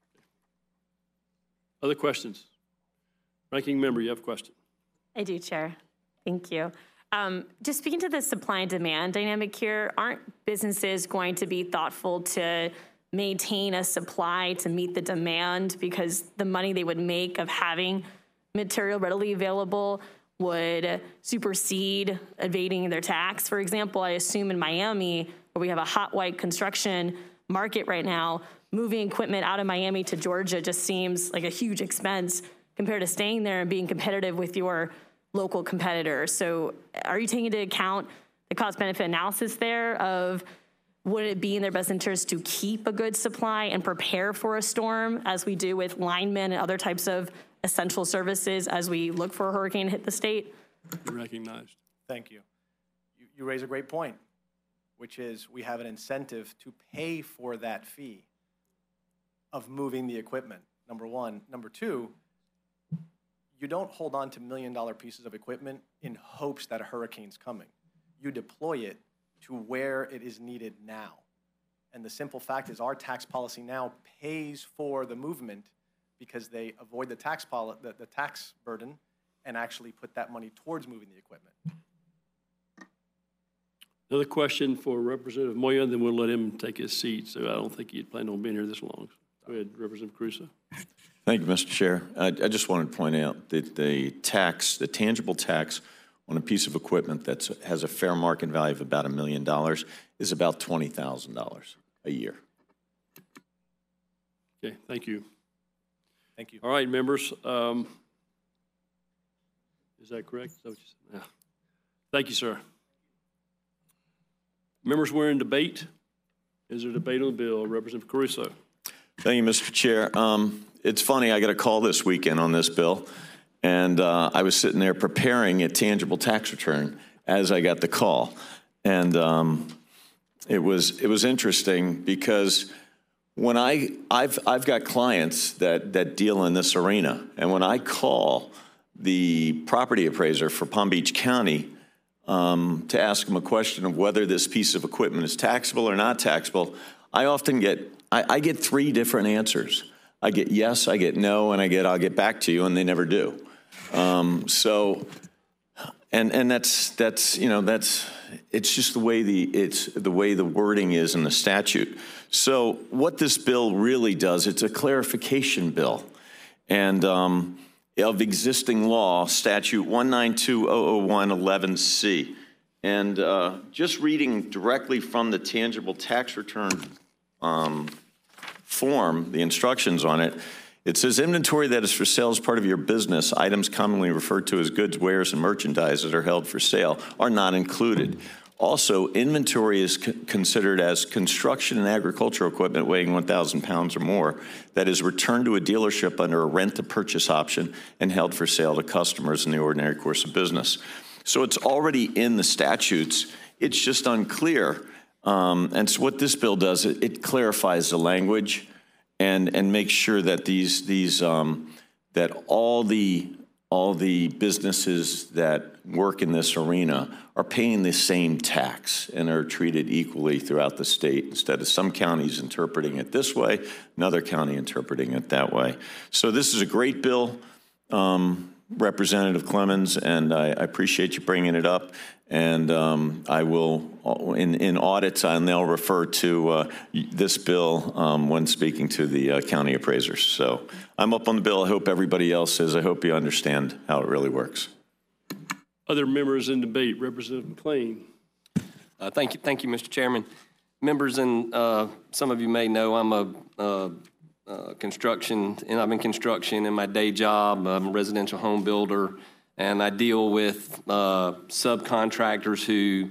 [SPEAKER 1] Other questions? Ranking member, you have a question.
[SPEAKER 4] I do, Chair. Thank you. Just speaking to the supply and demand dynamic here, aren't businesses going to be thoughtful to maintain a supply to meet the demand because the money they would make of having material readily available would supersede evading their tax? For example, I assume in Miami, where we have a hot white construction market right now, moving equipment out of Miami to Georgia just seems like a huge expense compared to staying there and being competitive with your local competitors. So are you taking into account the cost-benefit analysis there of would it be in their best interest to keep a good supply and prepare for a storm as we do with linemen and other types of essential services as we look for a hurricane to hit the state?
[SPEAKER 1] You're recognized.
[SPEAKER 15] Thank you. You raise a great point, which is we have an incentive to pay for that fee of moving the equipment, number one. Number two, you don't hold on to million-dollar pieces of equipment in hopes that a hurricane's coming. You deploy it to where it is needed now. And the simple fact is our tax policy now pays for the movement because they avoid the tax burden and actually put that money towards moving the equipment.
[SPEAKER 1] Another question for Representative Moya, then we'll let him take his seat. So I don't think he'd planned on being here this long. Go ahead, Representative Caruso.
[SPEAKER 6] Thank you, Mr. Chair. I just wanted to point out that the tangible tax on a piece of equipment that has a fair market value of about $1 million is about $20,000 a year.
[SPEAKER 1] Okay, thank you.
[SPEAKER 15] Thank you.
[SPEAKER 1] All right, members. Is that correct? Is that what you said? Yeah. Thank you, sir. Members, we're in debate. Is there debate on the bill? Representative Caruso.
[SPEAKER 6] Thank you, Mr. Chair. It's funny, I got a call this weekend on this bill, and I was sitting there preparing a tangible tax return as I got the call. And it was interesting because when I've got clients that deal in this arena, and when I call the property appraiser for Palm Beach County to ask them a question of whether this piece of equipment is taxable or not taxable, I often get I get three different answers. I get yes, I get no, and I get I'll get back to you, and they never do. So, and that's it's just the way the wording is in the statute. So what this bill really does, it's a clarification bill, and of existing law, statute 192-001-11C. And just reading directly from the tangible tax return form, the instructions on it, it says inventory that is for sale as part of your business, items commonly referred to as goods, wares, and merchandise that are held for sale are not included. Also, inventory is considered as construction and agricultural equipment weighing 1,000 pounds or more that is returned to a dealership under a rent-to-purchase option and held for sale to customers in the ordinary course of business. So it's already in the statutes. It's just unclear. And so what this bill does, it clarifies the language and makes sure that that all the businesses that work in this arena are paying the same tax and are treated equally throughout the state instead of some counties interpreting it this way, another county interpreting it that way. So this is a great bill, Representative Clemens, and I appreciate you bringing it up. And I will, in audits, and they'll refer to this bill when speaking to the county appraisers. So I'm up on the bill. I hope everybody else is. I hope you understand how it really works.
[SPEAKER 1] Other members in debate. Representative McLean.
[SPEAKER 16] Thank you, Mr. Chairman. Members, and some of you may know I'm a construction, and I'm in construction in my day job. I'm a residential home builder. And I deal with subcontractors who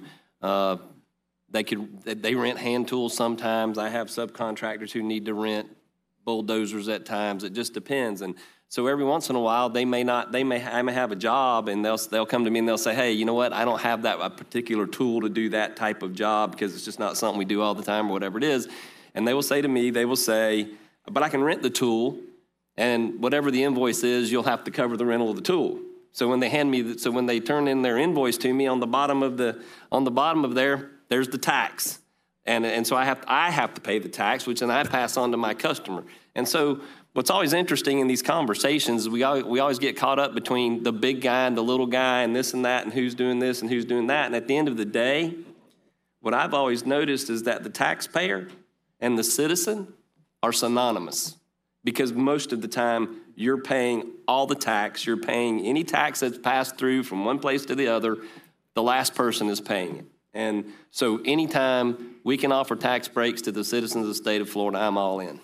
[SPEAKER 16] they rent hand tools sometimes. I have subcontractors who need to rent bulldozers at times. It just depends. And so every once in a while, I may have a job, and they'll come to me and they'll say, hey, you know what? I don't have a particular tool to do that type of job because it's just not something we do all the time or whatever it is. And they will say to me, but I can rent the tool, and whatever the invoice is, you'll have to cover the rental of the tool. So when they when they turn in their invoice to me, on the bottom of there's the tax, and so I have to pay the tax, which then I pass on to my customer. And so what's always interesting in these conversations is we always get caught up between the big guy and the little guy and this and that and who's doing this and who's doing that. And at the end of the day, what I've always noticed is that the taxpayer and the citizen are synonymous. Because most of the time, you're paying all the tax. You're paying any tax that's passed through from one place to the other. The last person is paying it. And so anytime we can offer tax breaks to the citizens of the state of Florida, I'm all in.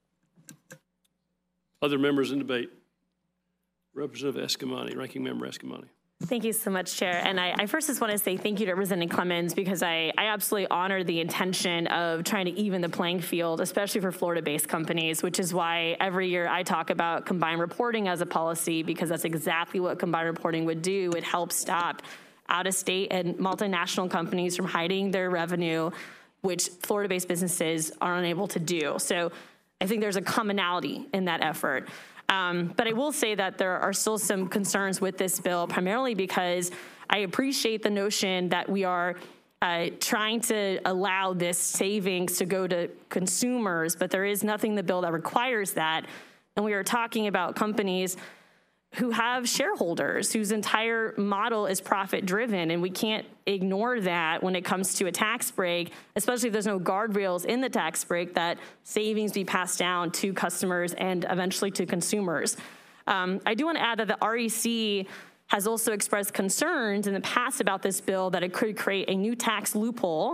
[SPEAKER 1] Other members in debate. Representative Escamani, Ranking Member Escamani.
[SPEAKER 4] Thank you so much, Chair. And I first just want to say thank you to Representative Clemens because I absolutely honor the intention of trying to even the playing field, especially for Florida-based companies, which is why every year I talk about combined reporting as a policy because that's exactly what combined reporting would do. It helps stop out-of-state and multinational companies from hiding their revenue, which Florida-based businesses are unable to do. So I think there's a commonality in that effort. But I will say that there are still some concerns with this bill, primarily because I appreciate the notion that we are trying to allow this savings to go to consumers, but there is nothing in the bill that requires that. And we are talking about companies who have shareholders whose entire model is profit-driven, and we can't ignore that when it comes to a tax break, especially if there's no guardrails in the tax break that savings be passed down to customers and eventually to consumers. I do want to add that the REC has also expressed concerns in the past about this bill that it could create a new tax loophole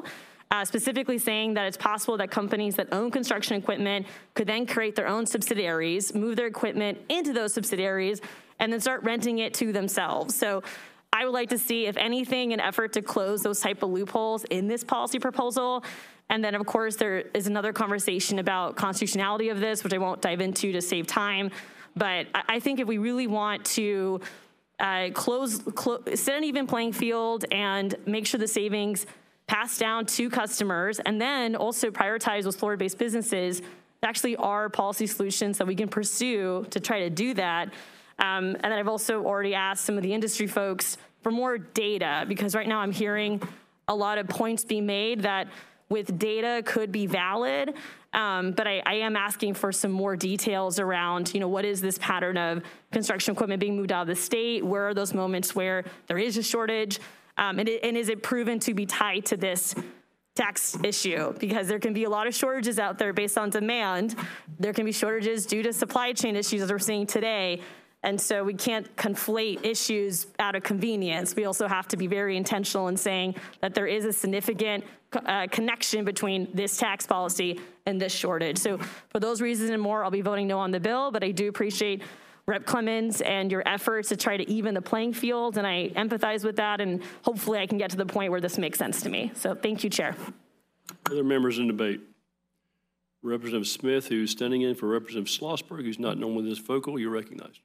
[SPEAKER 4] specifically saying that it's possible that companies that own construction equipment could then create their own subsidiaries, move their equipment into those subsidiaries, and then start renting it to themselves. So I would like to see, if anything, an effort to close those type of loopholes in this policy proposal. And then, of course, there is another conversation about constitutionality of this, which I won't dive into to save time. But I think if we really want to set an even playing field and make sure the savings pass down to customers, and then also prioritize those Florida-based businesses, there actually are policy solutions that we can pursue to try to do that. And then I've also already asked some of the industry folks for more data, because right now I'm hearing a lot of points being made that with data could be valid, but I am asking for some more details around, what is this pattern of construction equipment being moved out of the state? Where are those moments where there is a shortage? And is it proven to be tied to this tax issue? Because there can be a lot of shortages out there based on demand. There can be shortages due to supply chain issues as we're seeing today. And so we can't conflate issues out of convenience. We also have to be very intentional in saying that there is a significant connection between this tax policy and this shortage. So for those reasons and more, I'll be voting no on the bill, but I do appreciate Rep. Clemens and your efforts to try to even the playing field, and I empathize with that, and hopefully I can get to the point where this makes sense to me. So thank you, Chair.
[SPEAKER 1] Other members in debate? Representative Smith, who's standing in for Representative Schlossberg, who's not normally this vocal, you're recognized.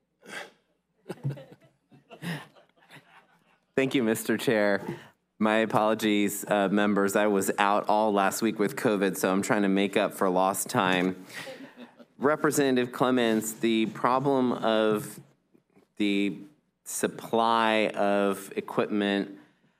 [SPEAKER 10] Thank you, Mr. Chair. My apologies, members. I was out all last week with COVID, so I'm trying to make up for lost time. Representative Clemens, the problem of the supply of equipment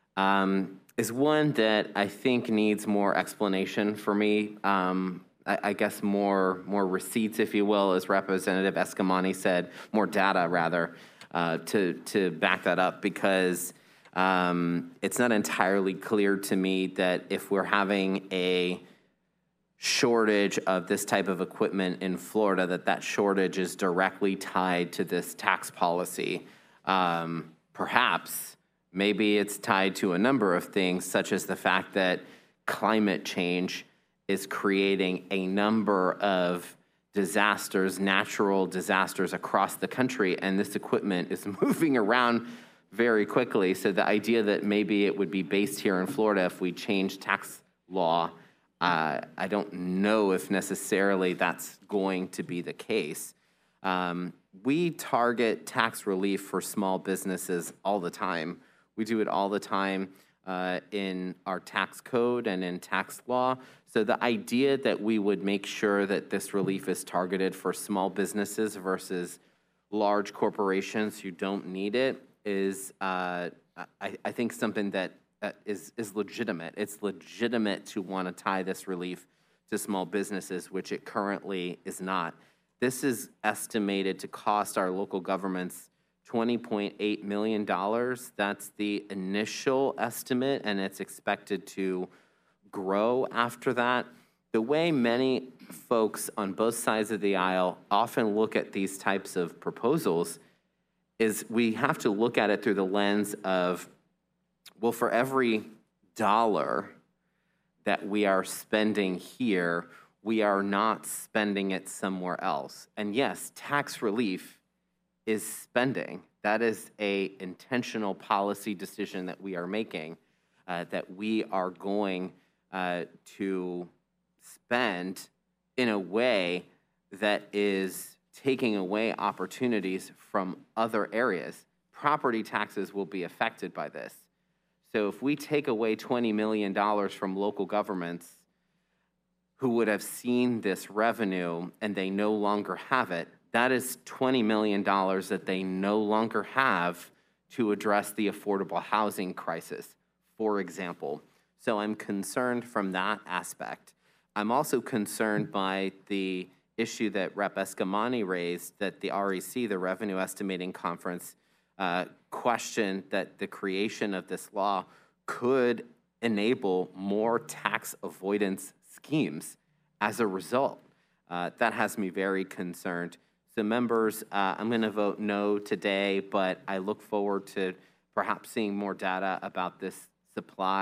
[SPEAKER 10] is one that I think needs more explanation for me. I guess more receipts, if you will, as Representative Escamani said, more data rather, to back that up, because it's not entirely clear to me that if we're having a shortage of this type of equipment in Florida, that shortage is directly tied to this tax policy. Perhaps, maybe it's tied to a number of things, such as the fact that climate change is creating a number of disasters, natural disasters across the country, and this equipment is moving around very quickly. So the idea that maybe it would be based here in Florida if we change tax law, I don't know if necessarily that's going to be the case. We target tax relief for small businesses all the time. We do it all the time in our tax code and in tax law. So the idea that we would make sure that this relief is targeted for small businesses versus large corporations who don't need it is, I think, something that is legitimate. It's legitimate to want to tie this relief to small businesses, which it currently is not. This is estimated to cost our local governments $20.8 million. That's the initial estimate, and it's expected to grow after that. The way many folks on both sides of the aisle often look at these types of proposals is we have to look at it through the lens of, well, for every dollar that we are spending here, we are not spending it somewhere else. And yes, tax relief is spending. That is an intentional policy decision that we are making, that we are going to spend in a way that is taking away opportunities from other areas. Property taxes will be affected by this. So if we take away $20 million from local governments who would have seen this revenue and they no longer have it, that is $20 million that they no longer have to address the affordable housing crisis, for example. So I'm concerned from that aspect. I'm also concerned by the issue that Rep. Escamani raised, that the REC, the Revenue Estimating Conference, questioned that the creation of this law could enable more tax avoidance schemes as a result. That has me very concerned. So members, I'm going to vote no today, but I look forward to perhaps seeing more data about this supply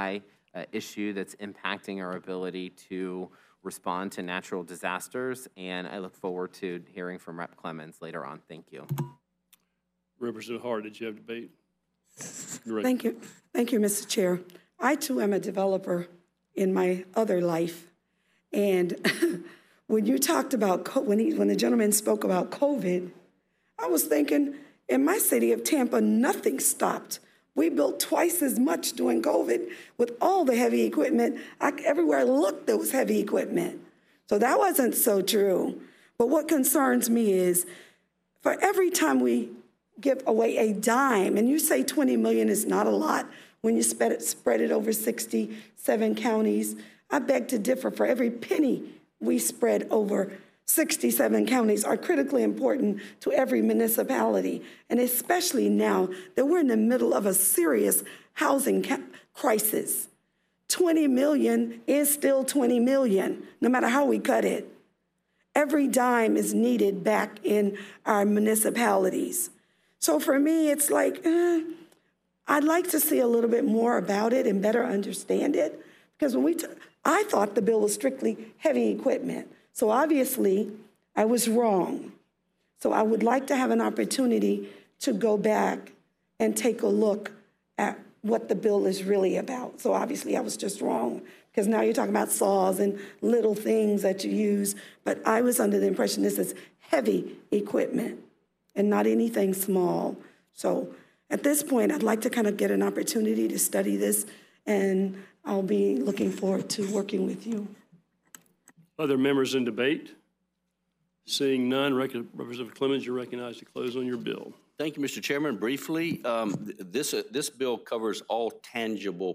[SPEAKER 10] issue that's impacting our ability to respond to natural disasters, and I look forward to hearing from Rep. Clemens later on. Thank you.
[SPEAKER 1] Representative Hart, did you have debate?
[SPEAKER 14] Thank you. Thank you, Mr. Chair. I, too, am a developer in my other life. And when you talked about, when the gentleman spoke about COVID, I was thinking, in my city of Tampa, nothing stopped. We built twice as much during COVID with all the heavy equipment. Everywhere I looked, there was heavy equipment. So that wasn't so true. But what concerns me is, for every time we give away a dime, and you say 20 million is not a lot when you spread it over 67 counties, I beg to differ. For every penny we spread over 67 counties are critically important to every municipality, and especially now that we're in the middle of a serious housing crisis. 20 million is still 20 million, no matter how we cut it. Every dime is needed back in our municipalities. So for me, it's like, I'd like to see a little bit more about it and better understand it, because when I thought the bill was strictly heavy equipment. So obviously, I was wrong. So I would like to have an opportunity to go back and take a look at what the bill is really about. So obviously, I was just wrong, because now you're talking about saws and little things that you use. But I was under the impression this is heavy equipment and not anything small. So at this point, I'd like to kind of get an opportunity to study this, and I'll be looking forward to working with you.
[SPEAKER 1] Other members in debate? Seeing none, Representative Clemens, you're recognized to close on your bill.
[SPEAKER 11] Thank you, Mr. Chairman. Briefly, this bill covers all tangible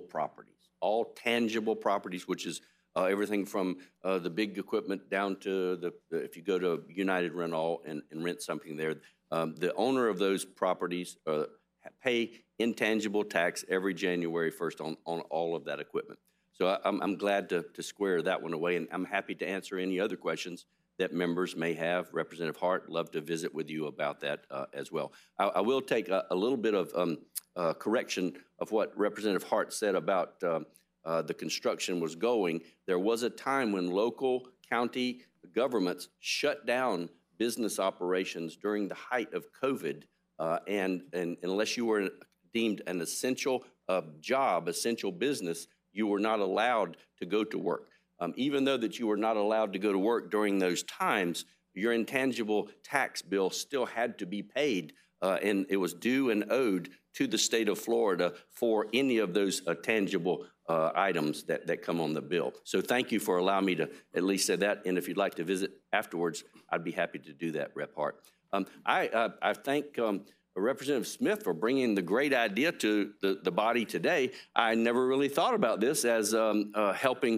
[SPEAKER 11] properties, which is everything from the big equipment down to if you go to United Rent-All and rent something there, the owner of those properties pay intangible tax every January 1st on all of that equipment. So I'm glad to square that one away, and I'm happy to answer any other questions that members may have. Representative Hart, love to visit with you about that as well. I will take a little bit of correction of what Representative Hart said about the construction was going. There was a time when local county governments shut down business operations during the height of COVID, and unless you were deemed an essential job, essential business, you were not allowed to go to work. Even though that you were not allowed to go to work during those times, your intangible tax bill still had to be paid, and it was due and owed to the state of Florida for any of those tangible items that come on the bill. So thank you for allowing me to at least say that, and if you'd like to visit afterwards, I'd be happy to do that, Rep. Hart. I thank Representative Smith for bringing the great idea to the body today. I never really thought about this as helping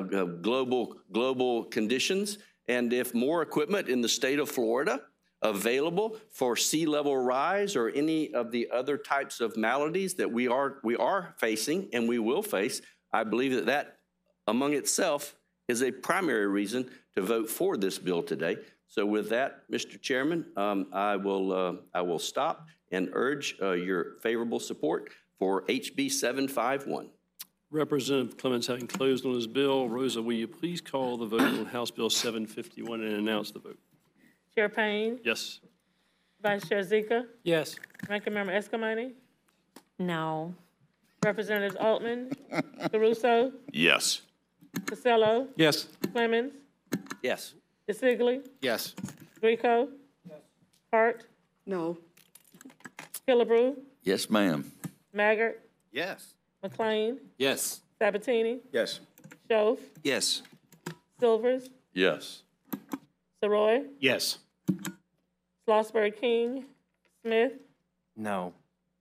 [SPEAKER 11] global conditions, and if more equipment in the state of Florida available for sea level rise or any of the other types of maladies that we are facing and we will face, I believe that among itself is a primary reason to vote for this bill today. So with that, Mr. Chairman, I will stop and urge your favorable support for HB 751.
[SPEAKER 1] Representative Clemens having closed on his bill. Rosa, will you please call the vote on House Bill 751 and announce the vote?
[SPEAKER 2] Chair Payne?
[SPEAKER 1] Yes.
[SPEAKER 2] Vice Chair Zika?
[SPEAKER 7] Yes.
[SPEAKER 2] Ranking Member Escamani?
[SPEAKER 4] No.
[SPEAKER 2] Representatives Altman? Caruso?
[SPEAKER 6] Yes.
[SPEAKER 2] Costello?
[SPEAKER 7] Yes.
[SPEAKER 2] Clemens?
[SPEAKER 11] Yes.
[SPEAKER 2] DeSigley?
[SPEAKER 3] Yes.
[SPEAKER 2] Rico? Yes. Hart?
[SPEAKER 14] No.
[SPEAKER 2] Killebrew?
[SPEAKER 3] Yes, ma'am.
[SPEAKER 2] Maggard?
[SPEAKER 8] Yes.
[SPEAKER 2] McLean?
[SPEAKER 3] Yes.
[SPEAKER 2] Sabatini?
[SPEAKER 3] Yes.
[SPEAKER 2] Schoaf?
[SPEAKER 3] Yes.
[SPEAKER 2] Silvers?
[SPEAKER 5] Yes.
[SPEAKER 2] Saroy?
[SPEAKER 3] Yes.
[SPEAKER 2] Schlossberg King? Smith?
[SPEAKER 10] No.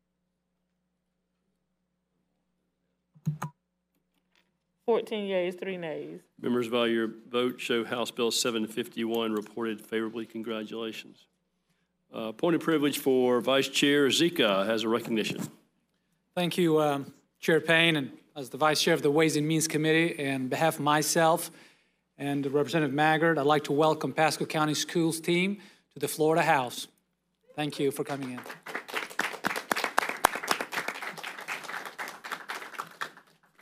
[SPEAKER 2] $14 yeas, 3 nays.
[SPEAKER 1] Members, by your vote, show House Bill 751 reported favorably. Congratulations. Point of privilege for Vice Chair Zika has a recognition.
[SPEAKER 17] Thank you, Chair Payne, and as the Vice Chair of the Ways and Means Committee, and on behalf of myself and Representative Maggard, I'd like to welcome Pasco County Schools team to the Florida House. Thank you for coming in.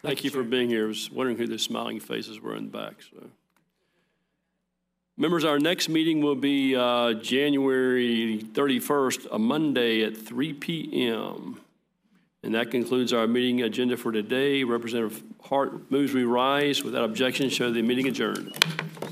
[SPEAKER 1] Thank you for being here. I was wondering who the smiling faces were in the back. So, members, our next meeting will be January 31st, a Monday at 3 p.m. And that concludes our meeting agenda for today. Representative Hart moves we rise. Without objection, show the meeting adjourned.